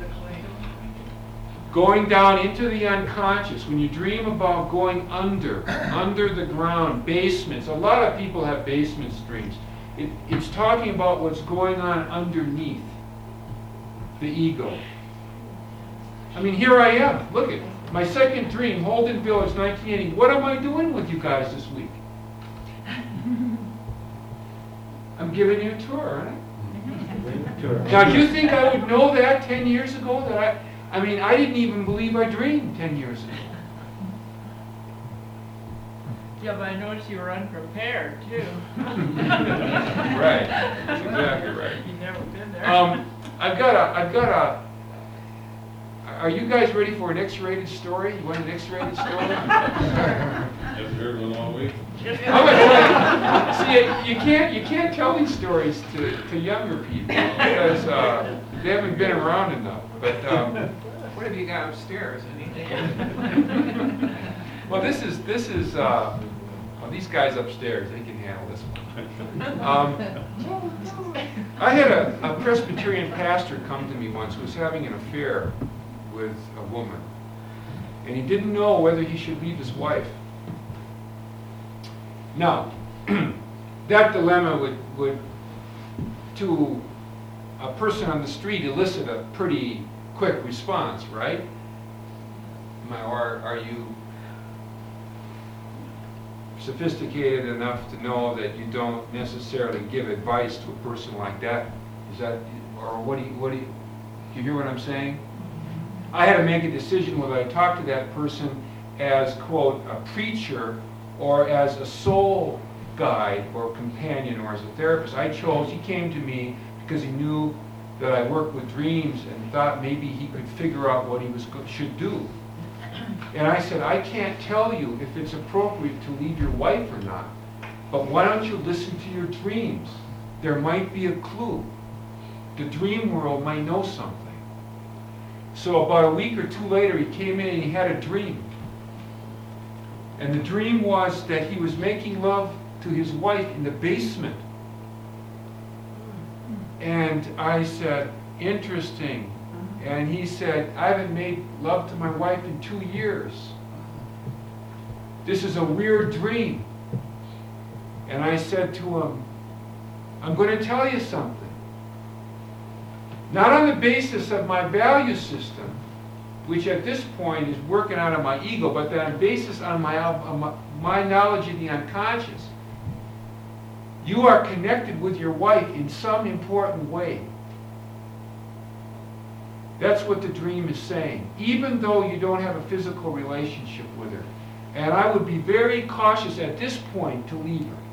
Going down into the unconscious. When you dream about going under, under the ground, basements. A lot of people have basements dreams. It, it's talking about what's going on underneath the ego. I mean, here I am. Look at my second dream, Holden Village, nineteen eighty. What am I doing with you guys this week? I'm giving you a tour, aren't I? Now, do you think I would know that ten years ago? That I, I mean, I didn't even believe I dreamed ten years ago. Yeah, but I noticed you were unprepared too. Right, that's exactly right. You've never been there. Um, I've got a, I've got a. Are you guys ready for an X-rated story? You want an X-rated story? Haven't heard one all week. I'm gonna tell you, see, you can't you can't tell these stories to, to younger people because uh, they haven't been around enough. But um, What have you got upstairs? Anything? well, this is this is uh, well, these guys upstairs. They can handle this one. Um, I had a, a Presbyterian pastor come to me once who was having an affair with a woman, and he didn't know whether he should leave his wife. Now, that dilemma would, would, to a person on the street, elicit a pretty quick response, right? Am I- Or are you sophisticated enough to know that you don't necessarily give advice to a person like that? Is that, or what do you, what do you, do you hear what I'm saying? I had to make a decision whether I talk to that person as, quote, a preacher or as a soul guide or companion or as a therapist. I chose, he came to me because he knew that I worked with dreams and thought maybe he could figure out what he was should do. And I said, I can't tell you if it's appropriate to leave your wife or not, but why don't you listen to your dreams? There might be a clue. The dream world might know something. So about a week or two later, he came in and he had a dream. And the dream was that he was making love to his wife in the basement. And I said, interesting. And he said, I haven't made love to my wife in two years. This is a weird dream. And I said to him, I'm going to tell you something. Not on the basis of my value system, which at this point is working out of my ego, but on the basis on my, on my, my knowledge of the unconscious. You are connected with your wife in some important way. That's what the dream is saying, even though you don't have a physical relationship with her. And I would be very cautious at this point to leave her.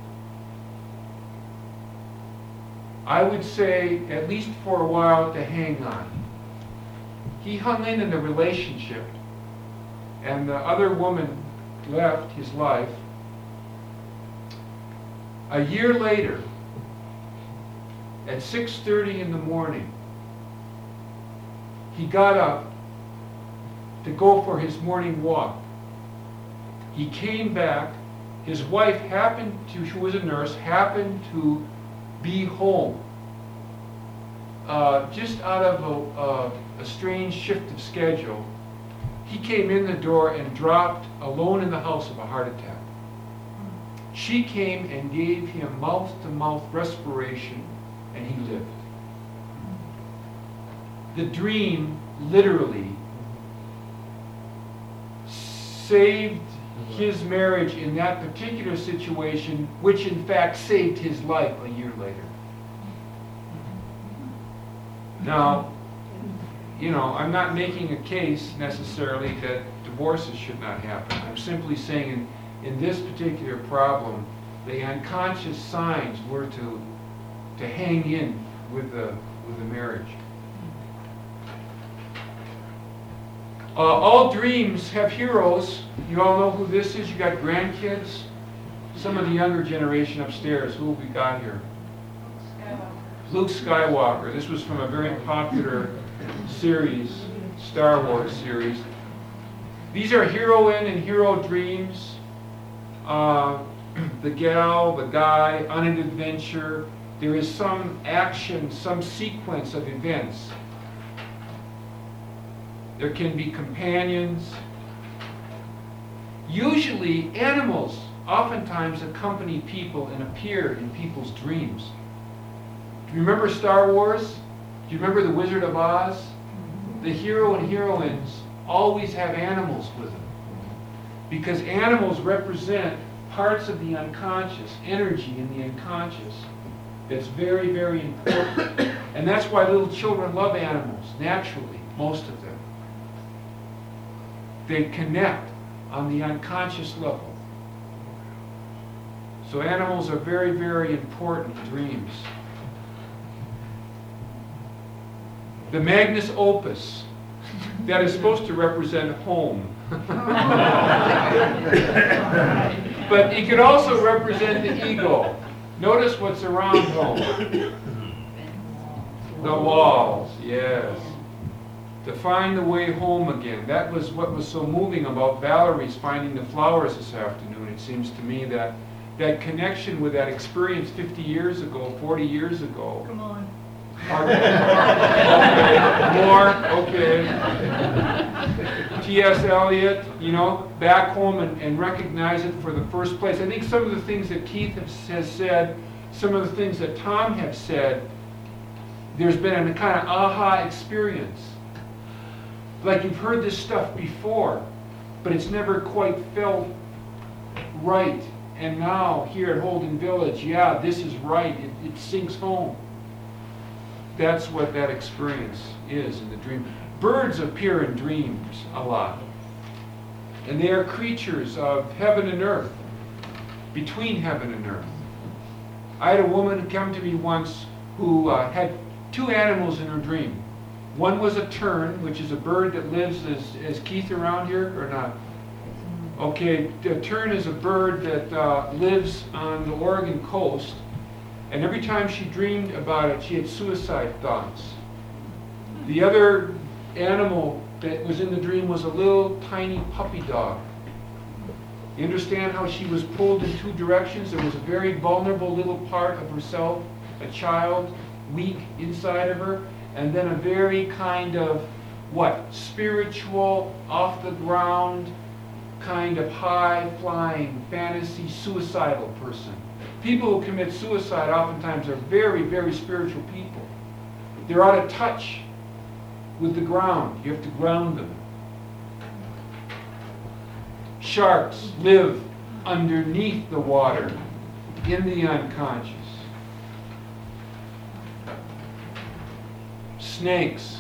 I would say, at least for a while, to hang on. He hung in in the relationship, and the other woman left his life. A year later, at six thirty in the morning, he got up to go for his morning walk. He came back. His wife happened to, she was a nurse, happened to be home. Uh, just out of a, a, a strange shift of schedule, he came in the door and dropped alone in the house of a heart attack. She came and gave him mouth-to-mouth respiration, and he lived. The dream literally saved his marriage in that particular situation, which in fact saved his life a year later. Now, you know, I'm not making a case necessarily that divorces should not happen. I'm simply saying in, in this particular problem, the unconscious signs were to to hang in with the with the marriage. Uh, all dreams have heroes. You all know who this is. You got grandkids. Some of the younger generation upstairs. Who have we got here? Luke Skywalker. This was from a very popular series, Star Wars series. These are heroine and hero dreams. Uh, the gal, the guy, on an adventure. There is some action, some sequence of events. There can be companions. Usually, animals oftentimes accompany people and appear in people's dreams. Do you remember Star Wars? Do you remember The Wizard of Oz? The hero and heroines always have animals with them. Because animals represent parts of the unconscious, energy in the unconscious. That's very, very important. And that's why little children love animals, naturally, most of them. They connect on the unconscious level. So animals are very, very important dreams. The Magnus Opus, that is supposed to represent home. But it could also represent the ego. Notice what's around home. The walls, yes. To find the way home again. That was what was so moving about Valerie's finding the flowers this afternoon. It seems to me that that connection with that experience fifty years ago, forty years ago. Come on. Okay. More, okay. T S Eliot, you know, back home and, and recognize it for the first place. I think some of the things that Keith has, has said, some of the things that Tom has said, there's been a kind of aha experience. Like you've heard this stuff before, but it's never quite felt right. And now here at Holden Village, yeah, this is right. It, it sinks home. That's what that experience is in the dream. Birds appear in dreams a lot. And they are creatures of heaven and earth, between heaven and earth. I had a woman come to me once who uh, had two animals in her dream. One was a tern, which is a bird that lives, as, as Keith around here, or not? Okay, a tern is a bird that uh, lives on the Oregon coast. And every time she dreamed about it, she had suicide thoughts. The other animal that was in the dream was a little tiny puppy dog. You understand how she was pulled in two directions? There was a very vulnerable little part of herself, a child, weak inside of her, and then a very kind of, what, spiritual, off the ground, kind of high-flying, fantasy, suicidal person. People who commit suicide oftentimes are very, very spiritual people. They're out of touch with the ground. You have to ground them. Sharks live underneath the water, in the unconscious. Snakes.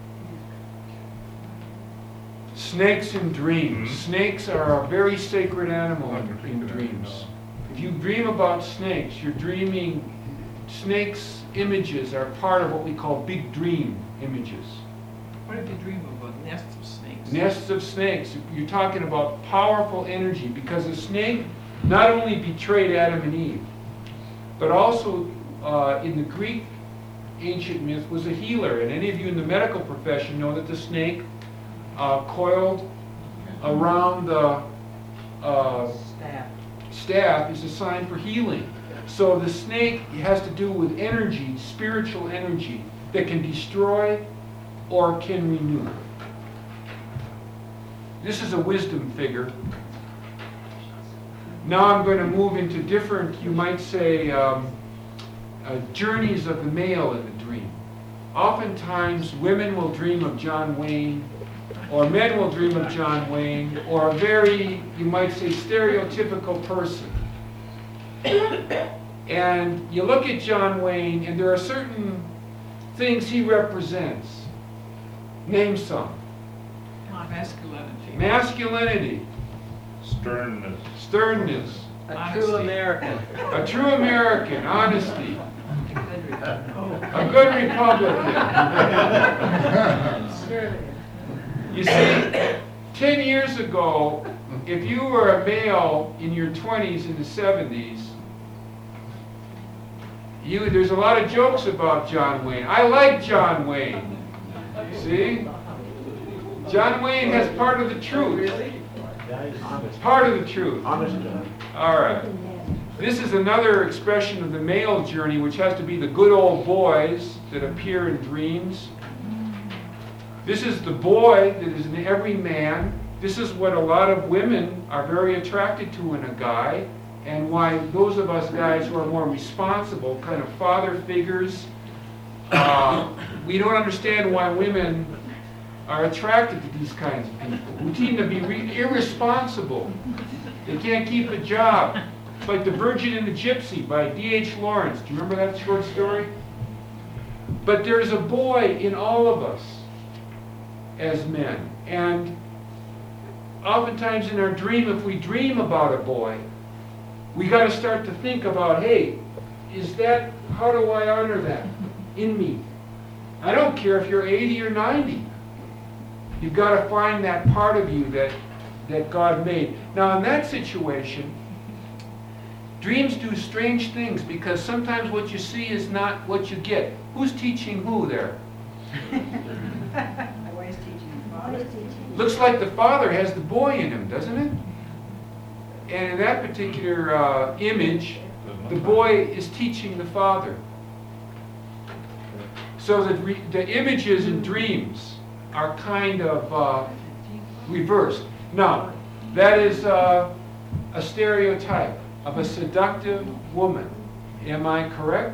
Snakes in dreams. Snakes are a very sacred animal in dreams. If you dream about snakes, you're dreaming, snakes' images are part of what we call big dream images. What if you dream about nests of snakes? Nests of snakes. You're talking about powerful energy, because a snake not only betrayed Adam and Eve, but also uh, in the Greek ancient myth was a healer. And any of you in the medical profession know that the snake uh, coiled around the uh, Staff. staff is a sign for healing. So the snake has to do with energy, spiritual energy, that can destroy or can renew. This is a wisdom figure. Now I'm going to move into different, you might say, um, uh, journeys of the male in the dream. Oftentimes women will dream of John Wayne, or men will dream of John Wayne, or a very, you might say, stereotypical person. And you look at John Wayne, and there are certain things he represents. Name some. Masculinity. Masculinity, Sternness. sternness, A true American. A true American, honesty. A good Republican. You see, ten years ago, if you were a male in your twenties in the seventies, you, there's a lot of jokes about John Wayne. I like John Wayne. See? John Wayne has part of the truth. Part of the truth. Honest John. All right. This is another expression of the male journey, which has to be the good old boys that appear in dreams. This is the boy that is in every man. This is what a lot of women are very attracted to in a guy, and why those of us guys who are more responsible, kind of father figures, uh, we don't understand why women are attracted to these kinds of people who seem to be re- irresponsible. They can't keep a job. It's like The Virgin and the Gypsy by D H Lawrence. Do you remember that short story? But there's a boy in all of us as men. And oftentimes in our dream, if we dream about a boy, we got to start to think about, hey, is that, how do I honor that in me? I don't care if you're eighty or ninety. You've got to find that part of you that, that God made. Now in that situation, dreams do strange things because sometimes what you see is not what you get. Who's teaching who there? Always teaching the father. Looks like the father has the boy in him, doesn't it? And in that particular uh, image, the boy is teaching the father. So the, re- the images in dreams are kind of uh, reversed. Now, that is uh, a stereotype of a seductive woman. Am I correct?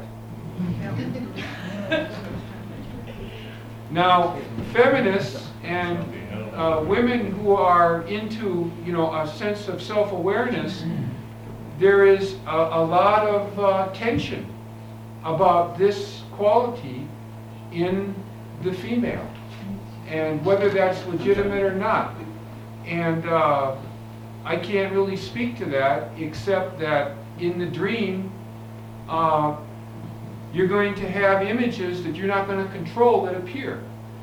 Now, feminists and uh, women who are into, you know, a sense of self-awareness, there is a, a lot of uh, tension about this quality in the female, and whether that's legitimate or not. And uh, I can't really speak to that, except that in the dream, uh, you're going to have images that you're not going to control that appear.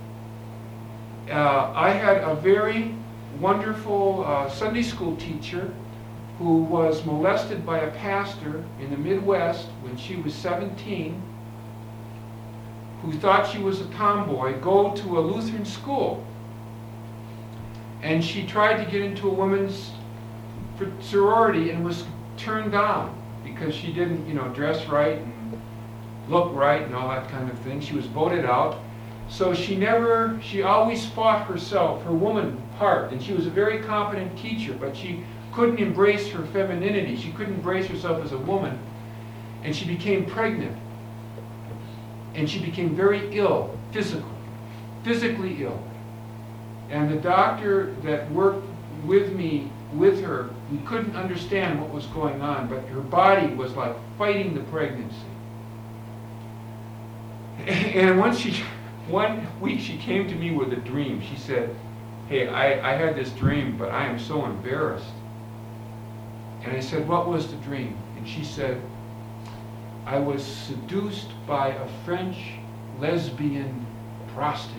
Uh, I had a very wonderful uh, Sunday school teacher who was molested by a pastor in the Midwest when she was seventeen, who thought she was a tomboy, go to a Lutheran school. And she tried to get into a women's sorority and was turned down because she didn't, you know, dress right and look right and all that kind of thing. She was voted out. So she never, she always fought herself, her woman part, and she was a very competent teacher, but she couldn't embrace her femininity. She couldn't embrace herself as a woman, and she became pregnant. And she became very ill, physically, physically ill. And the doctor that worked with me, with her, we couldn't understand what was going on, but her body was like fighting the pregnancy. And once she, one week she came to me with a dream. She said, hey, I, I had this dream, but I am so embarrassed. And I said, what was the dream? And she said, I was seduced by a French lesbian prostitute.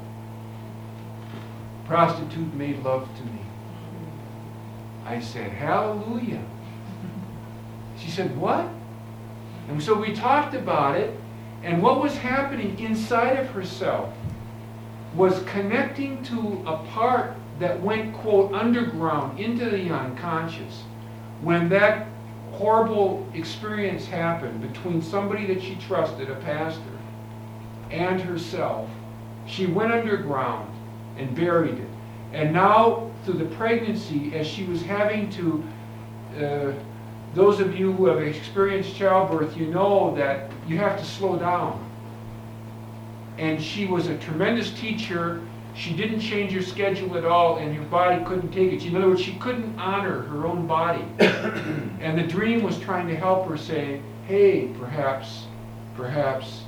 Prostitute made love to me. I said, hallelujah. She said, what? And so we talked about it, and what was happening inside of herself was connecting to a part that went, quote, underground into the unconscious. When that horrible experience happened between somebody that she trusted, a pastor, and herself, she went underground and buried it. And now, through the pregnancy, as she was having to, uh, those of you who have experienced childbirth, you know that you have to slow down. And she was a tremendous teacher. She didn't change her schedule at all, and her body couldn't take it. In other words, she couldn't honor her own body. And the dream was trying to help her say, hey, perhaps, perhaps,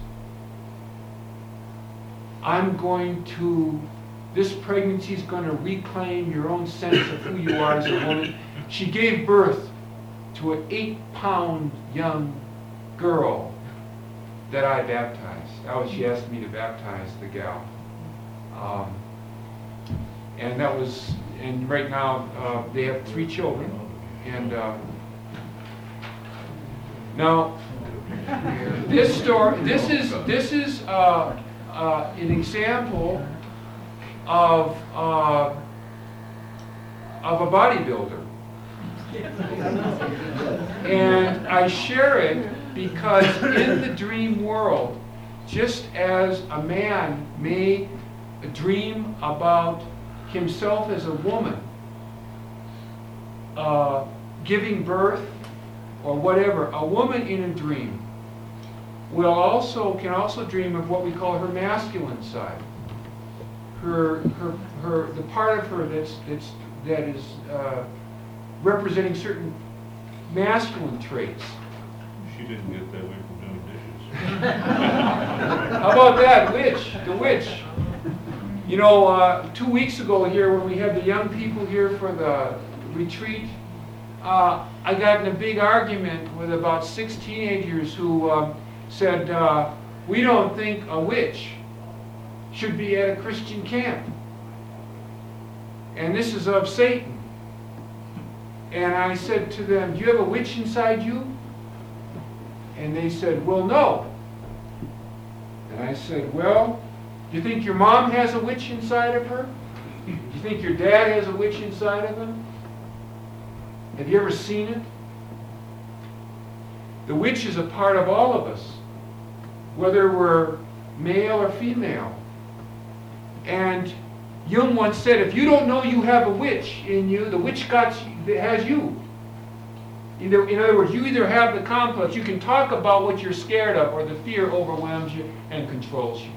I'm going to, this pregnancy is going to reclaim your own sense of who you are as a woman. She gave birth to to an eight-pound young girl that I baptized. That was, she asked me to baptize the gal. Um, and that was, and right now, uh, they have three children. And uh, now, this story, this is, this is uh, uh, an example of, uh, of a bodybuilder. And I share it because in the dream world, just as a man may dream about himself as a woman, uh, giving birth or whatever, a woman in a dream will also can also dream of what we call her masculine side, her her her the part of her that's that's that is uh, representing certain masculine traits. She didn't get that way from doing dishes. How about that witch? The witch. You know, uh, two weeks ago here when we had the young people here for the retreat, uh, I got in a big argument with about six teenagers who uh, said, uh, we don't think a witch should be at a Christian camp. And this is of Satan. And I said to them, do you have a witch inside you? And they said, well, no. And I said, well, do you think your mom has a witch inside of her? Do you think your dad has a witch inside of him? Have you ever seen it? The witch is a part of all of us, whether we're male or female. And Jung once said, if you don't know you have a witch in you, the witch got you, has you. Either, in other words, you either have the complex, you can talk about what you're scared of, or the fear overwhelms you and controls you.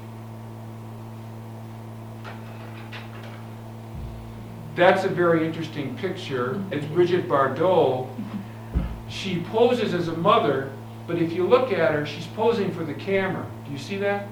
That's a very interesting picture. It's Brigitte Bardot. She poses as a mother, but if you look at her, she's posing for the camera. Do you see that?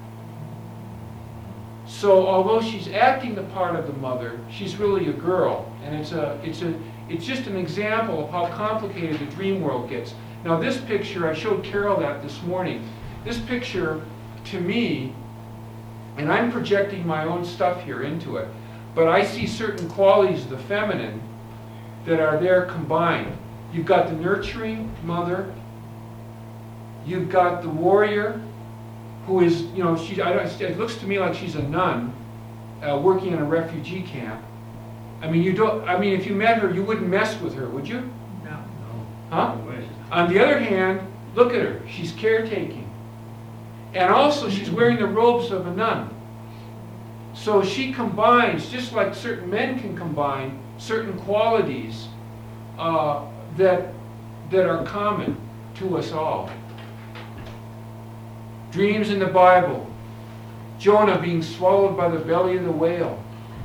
So although she's acting the part of the mother, she's really a girl. And it's a, it's a, it's just an example of how complicated the dream world gets. Now this picture, I showed Carol that this morning. This picture, to me, and I'm projecting my own stuff here into it, but I see certain qualities of the feminine that are there combined. You've got the nurturing mother. You've got the warrior, who is, you know, she. I don't, it looks to me like she's a nun uh, working in a refugee camp. I mean, you don't. I mean, if you met her, you wouldn't mess with her, would you? No. Huh? On the other hand, look at her. She's caretaking, and also she's wearing the robes of a nun. So she combines, just like certain men can combine, certain qualities uh, that that are common to us all. Dreams in the Bible. Jonah being swallowed by the belly of the whale.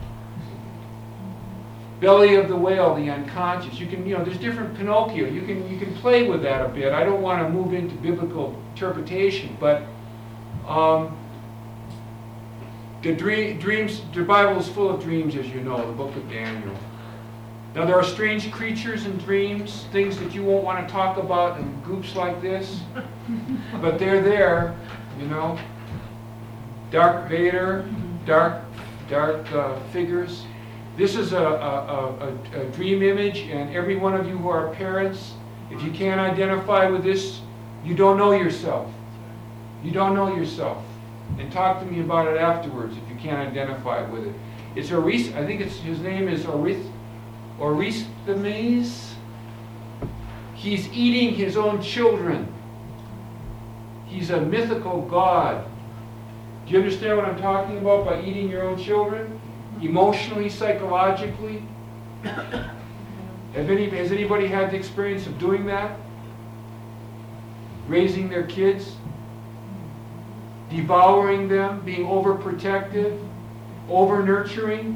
Belly of the whale, the unconscious. You can, you know, there's different Pinocchio. You can you can play with that a bit. I don't want to move into biblical interpretation, but um, the dream, dreams, the Bible is full of dreams, as you know, the book of Daniel. Now there are strange creatures in dreams, things that you won't want to talk about in groups like this, but they're there, you know. Dark Vader, dark, dark uh, figures. This is a, a, a, a dream image, and every one of you who are parents, if you can't identify with this, you don't know yourself. You don't know yourself. And talk to me about it afterwards if you can't identify with it. It's Oris, I think it's his name is Orith, Oristhemes. He's eating his own children. He's a mythical god. Do you understand what I'm talking about by eating your own children? Emotionally, psychologically? Have any, has anybody had the experience of doing that? Raising their kids? Devouring them? Being overprotective? Over-nurturing?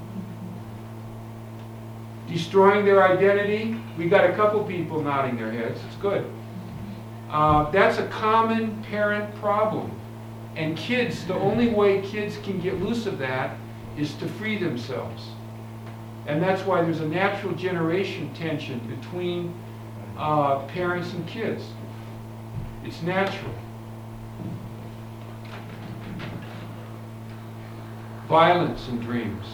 Destroying their identity? We got a couple people nodding their heads. It's good. Uh, that's a common parent problem. And kids, the only way kids can get loose of that is to free themselves. And that's why there's a natural generation tension between uh, parents and kids. It's natural. Violence in dreams.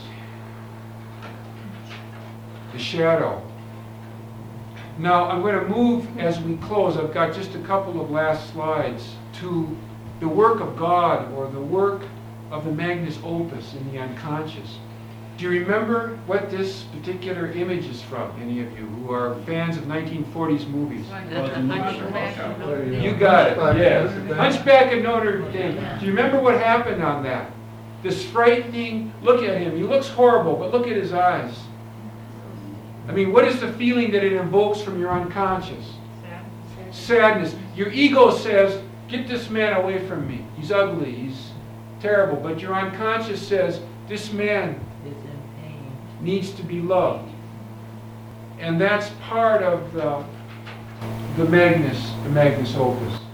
The shadow. Now, I'm going to move as we close. I've got just a couple of last slides to the work of God, or the work of the magnus opus in the unconscious. Do you remember what this particular image is from, any of you who are fans of nineteen forties movies? You got it, yes. Hunchback of Notre Dame. Do you remember what happened on that? This frightening, look at him, he looks horrible, but look at his eyes. I mean, what is the feeling that it invokes from your unconscious? Sad. Sadness. Your ego says, get this man away from me. He's ugly, he's terrible. But your unconscious says, this man Is in pain. needs to be loved. And that's part of the, the Magnus, the Magnus Opus.